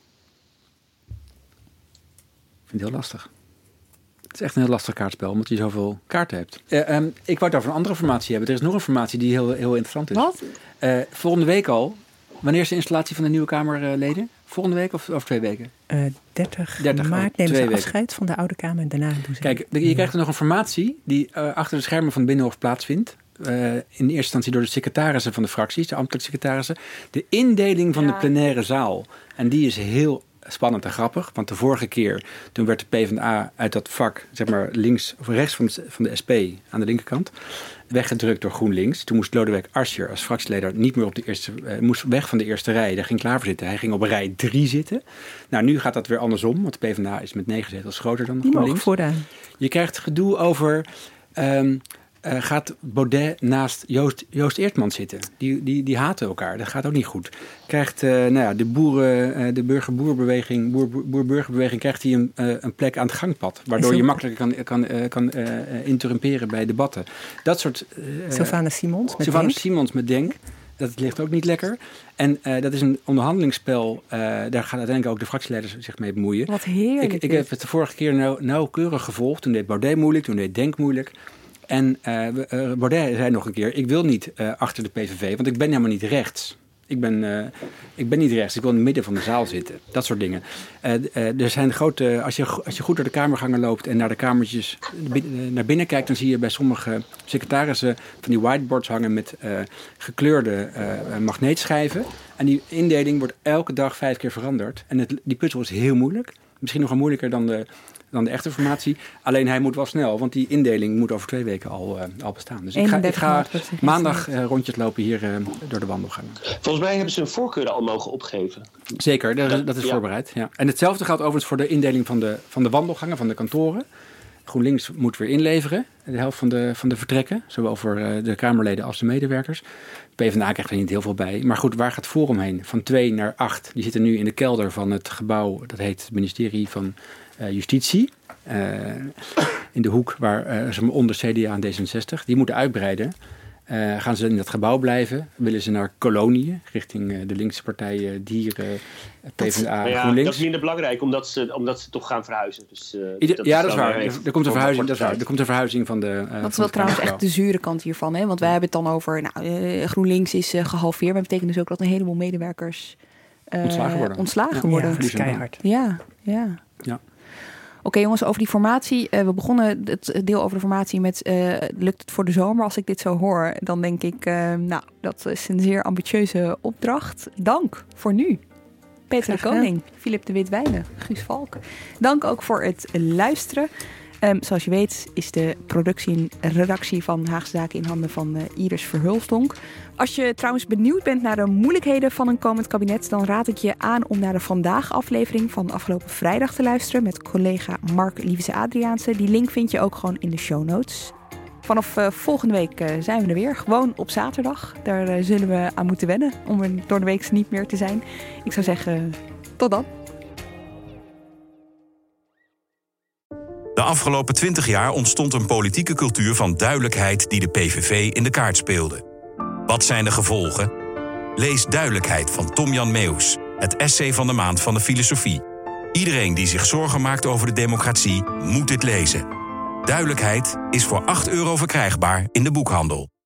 Ik vind het heel lastig. Het is echt een heel lastig kaartspel, omdat je zoveel kaarten hebt. Ik wou het over een andere formatie hebben. Er is nog een formatie die heel, heel interessant is. Wat? Volgende week al. Wanneer is de installatie van de nieuwe Kamerleden? Volgende week of over 2 weken? 30 maart nemen ze afscheid van de Oude Kamer en daarna doen ze... Kijk, je krijgt er nog een formatie die achter de schermen van het Binnenhof plaatsvindt. In eerste instantie door de secretarissen van de fracties, de ambtelijke secretarissen. De indeling van de plenaire zaal. En die is heel spannend en grappig. Want de vorige keer, toen werd de PvdA uit dat vak, zeg maar links of rechts van de SP aan de linkerkant, weggedrukt door GroenLinks. Toen moest Lodewijk Asscher als fractieleider niet meer op de eerste, moest weg van de eerste rij. Daar ging klaar voor zitten. Hij ging op rij 3 zitten. Nou, nu gaat dat weer andersom, want de PvdA is met 9 zetels groter dan GroenLinks. Vooraan. Je krijgt gedoe over... gaat Baudet naast Joost Eertman zitten. Die haten elkaar. Dat gaat ook niet goed. Krijgt de boer-burgerbeweging krijgt hij een plek aan het gangpad. Waardoor je makkelijker kan interrumperen bij debatten. Dat soort... Sylvana Simons met Denk. Dat ligt ook niet lekker. En dat is een onderhandelingsspel. Daar gaat uiteindelijk ook de fractieleiders zich mee bemoeien. Wat heerlijk. Ik heb het de vorige keer nauwkeurig gevolgd. Toen deed Baudet moeilijk, toen deed Denk moeilijk. En Baudet zei nog een keer, ik wil niet achter de PVV, want ik ben helemaal niet rechts. Ik ben niet rechts, ik wil in het midden van de zaal zitten. Dat soort dingen. Er zijn grote, als je goed door de kamergangen loopt en naar de kamertjes naar binnen kijkt, dan zie je bij sommige secretarissen van die whiteboards hangen met gekleurde magneetschijven. En die indeling wordt elke dag 5 keer veranderd. En die puzzel is heel moeilijk. Misschien nog wel moeilijker dan dan de echte formatie. Alleen hij moet wel snel, want die indeling moet over 2 weken al bestaan. Dus ik ga maandag rondjes lopen hier door de wandelgangen. Volgens mij hebben ze hun voorkeuren al mogen opgeven. Zeker, dat is voorbereid. Ja. En hetzelfde geldt overigens voor de indeling van de wandelgangen, van de kantoren. GroenLinks moet weer inleveren, de helft van de vertrekken. Zowel voor de Kamerleden als de medewerkers. PvdA krijgt er niet heel veel bij. Maar goed, waar gaat Forum heen? Van 2 naar 8. Die zitten nu in de kelder van het gebouw, dat heet het ministerie van Justitie. In de hoek waar ze onder CDA en D66. Die moeten uitbreiden. Gaan ze in dat gebouw blijven? Willen ze naar koloniën, richting de linkse partijen, Dieren, PvdA, GroenLinks? Dat is minder belangrijk, omdat ze toch gaan verhuizen. Dus, dat is waar. Er komt een verhuizing, dat is waar. Er komt een verhuizing van de... Dat is wel trouwens echt de zure kant hiervan. Hè? Want wij hebben het dan over... GroenLinks is gehalveerd. Maar dat betekent dus ook dat een heleboel medewerkers ontslagen worden. Dat is keihard. Ja. Oké, jongens, over die formatie. We begonnen het deel over de formatie met... lukt het voor de zomer? Als ik dit zo hoor, dan denk ik... dat is een zeer ambitieuze opdracht. Dank voor nu. Peter de Koning, Philip de Witwijnen, Guus Valk. Dank ook voor het luisteren. Zoals je weet is de productie en redactie van Haagse Zaken in handen van Iris Verhulstonk. Als je trouwens benieuwd bent naar de moeilijkheden van een komend kabinet, dan raad ik je aan om naar de Vandaag aflevering van afgelopen vrijdag te luisteren met collega Mark Liefse-Adriaanse. Die link vind je ook gewoon in de show notes. Vanaf volgende week zijn we er weer, gewoon op zaterdag. Daar zullen we aan moeten wennen om er door de week niet meer te zijn. Ik zou zeggen, tot dan. De afgelopen 20 jaar ontstond een politieke cultuur van duidelijkheid die de PVV in de kaart speelde. Wat zijn de gevolgen? Lees Duidelijkheid van Tom-Jan Meeuws, het essay van de maand van de filosofie. Iedereen die zich zorgen maakt over de democratie moet dit lezen. Duidelijkheid is voor €8 verkrijgbaar in de boekhandel.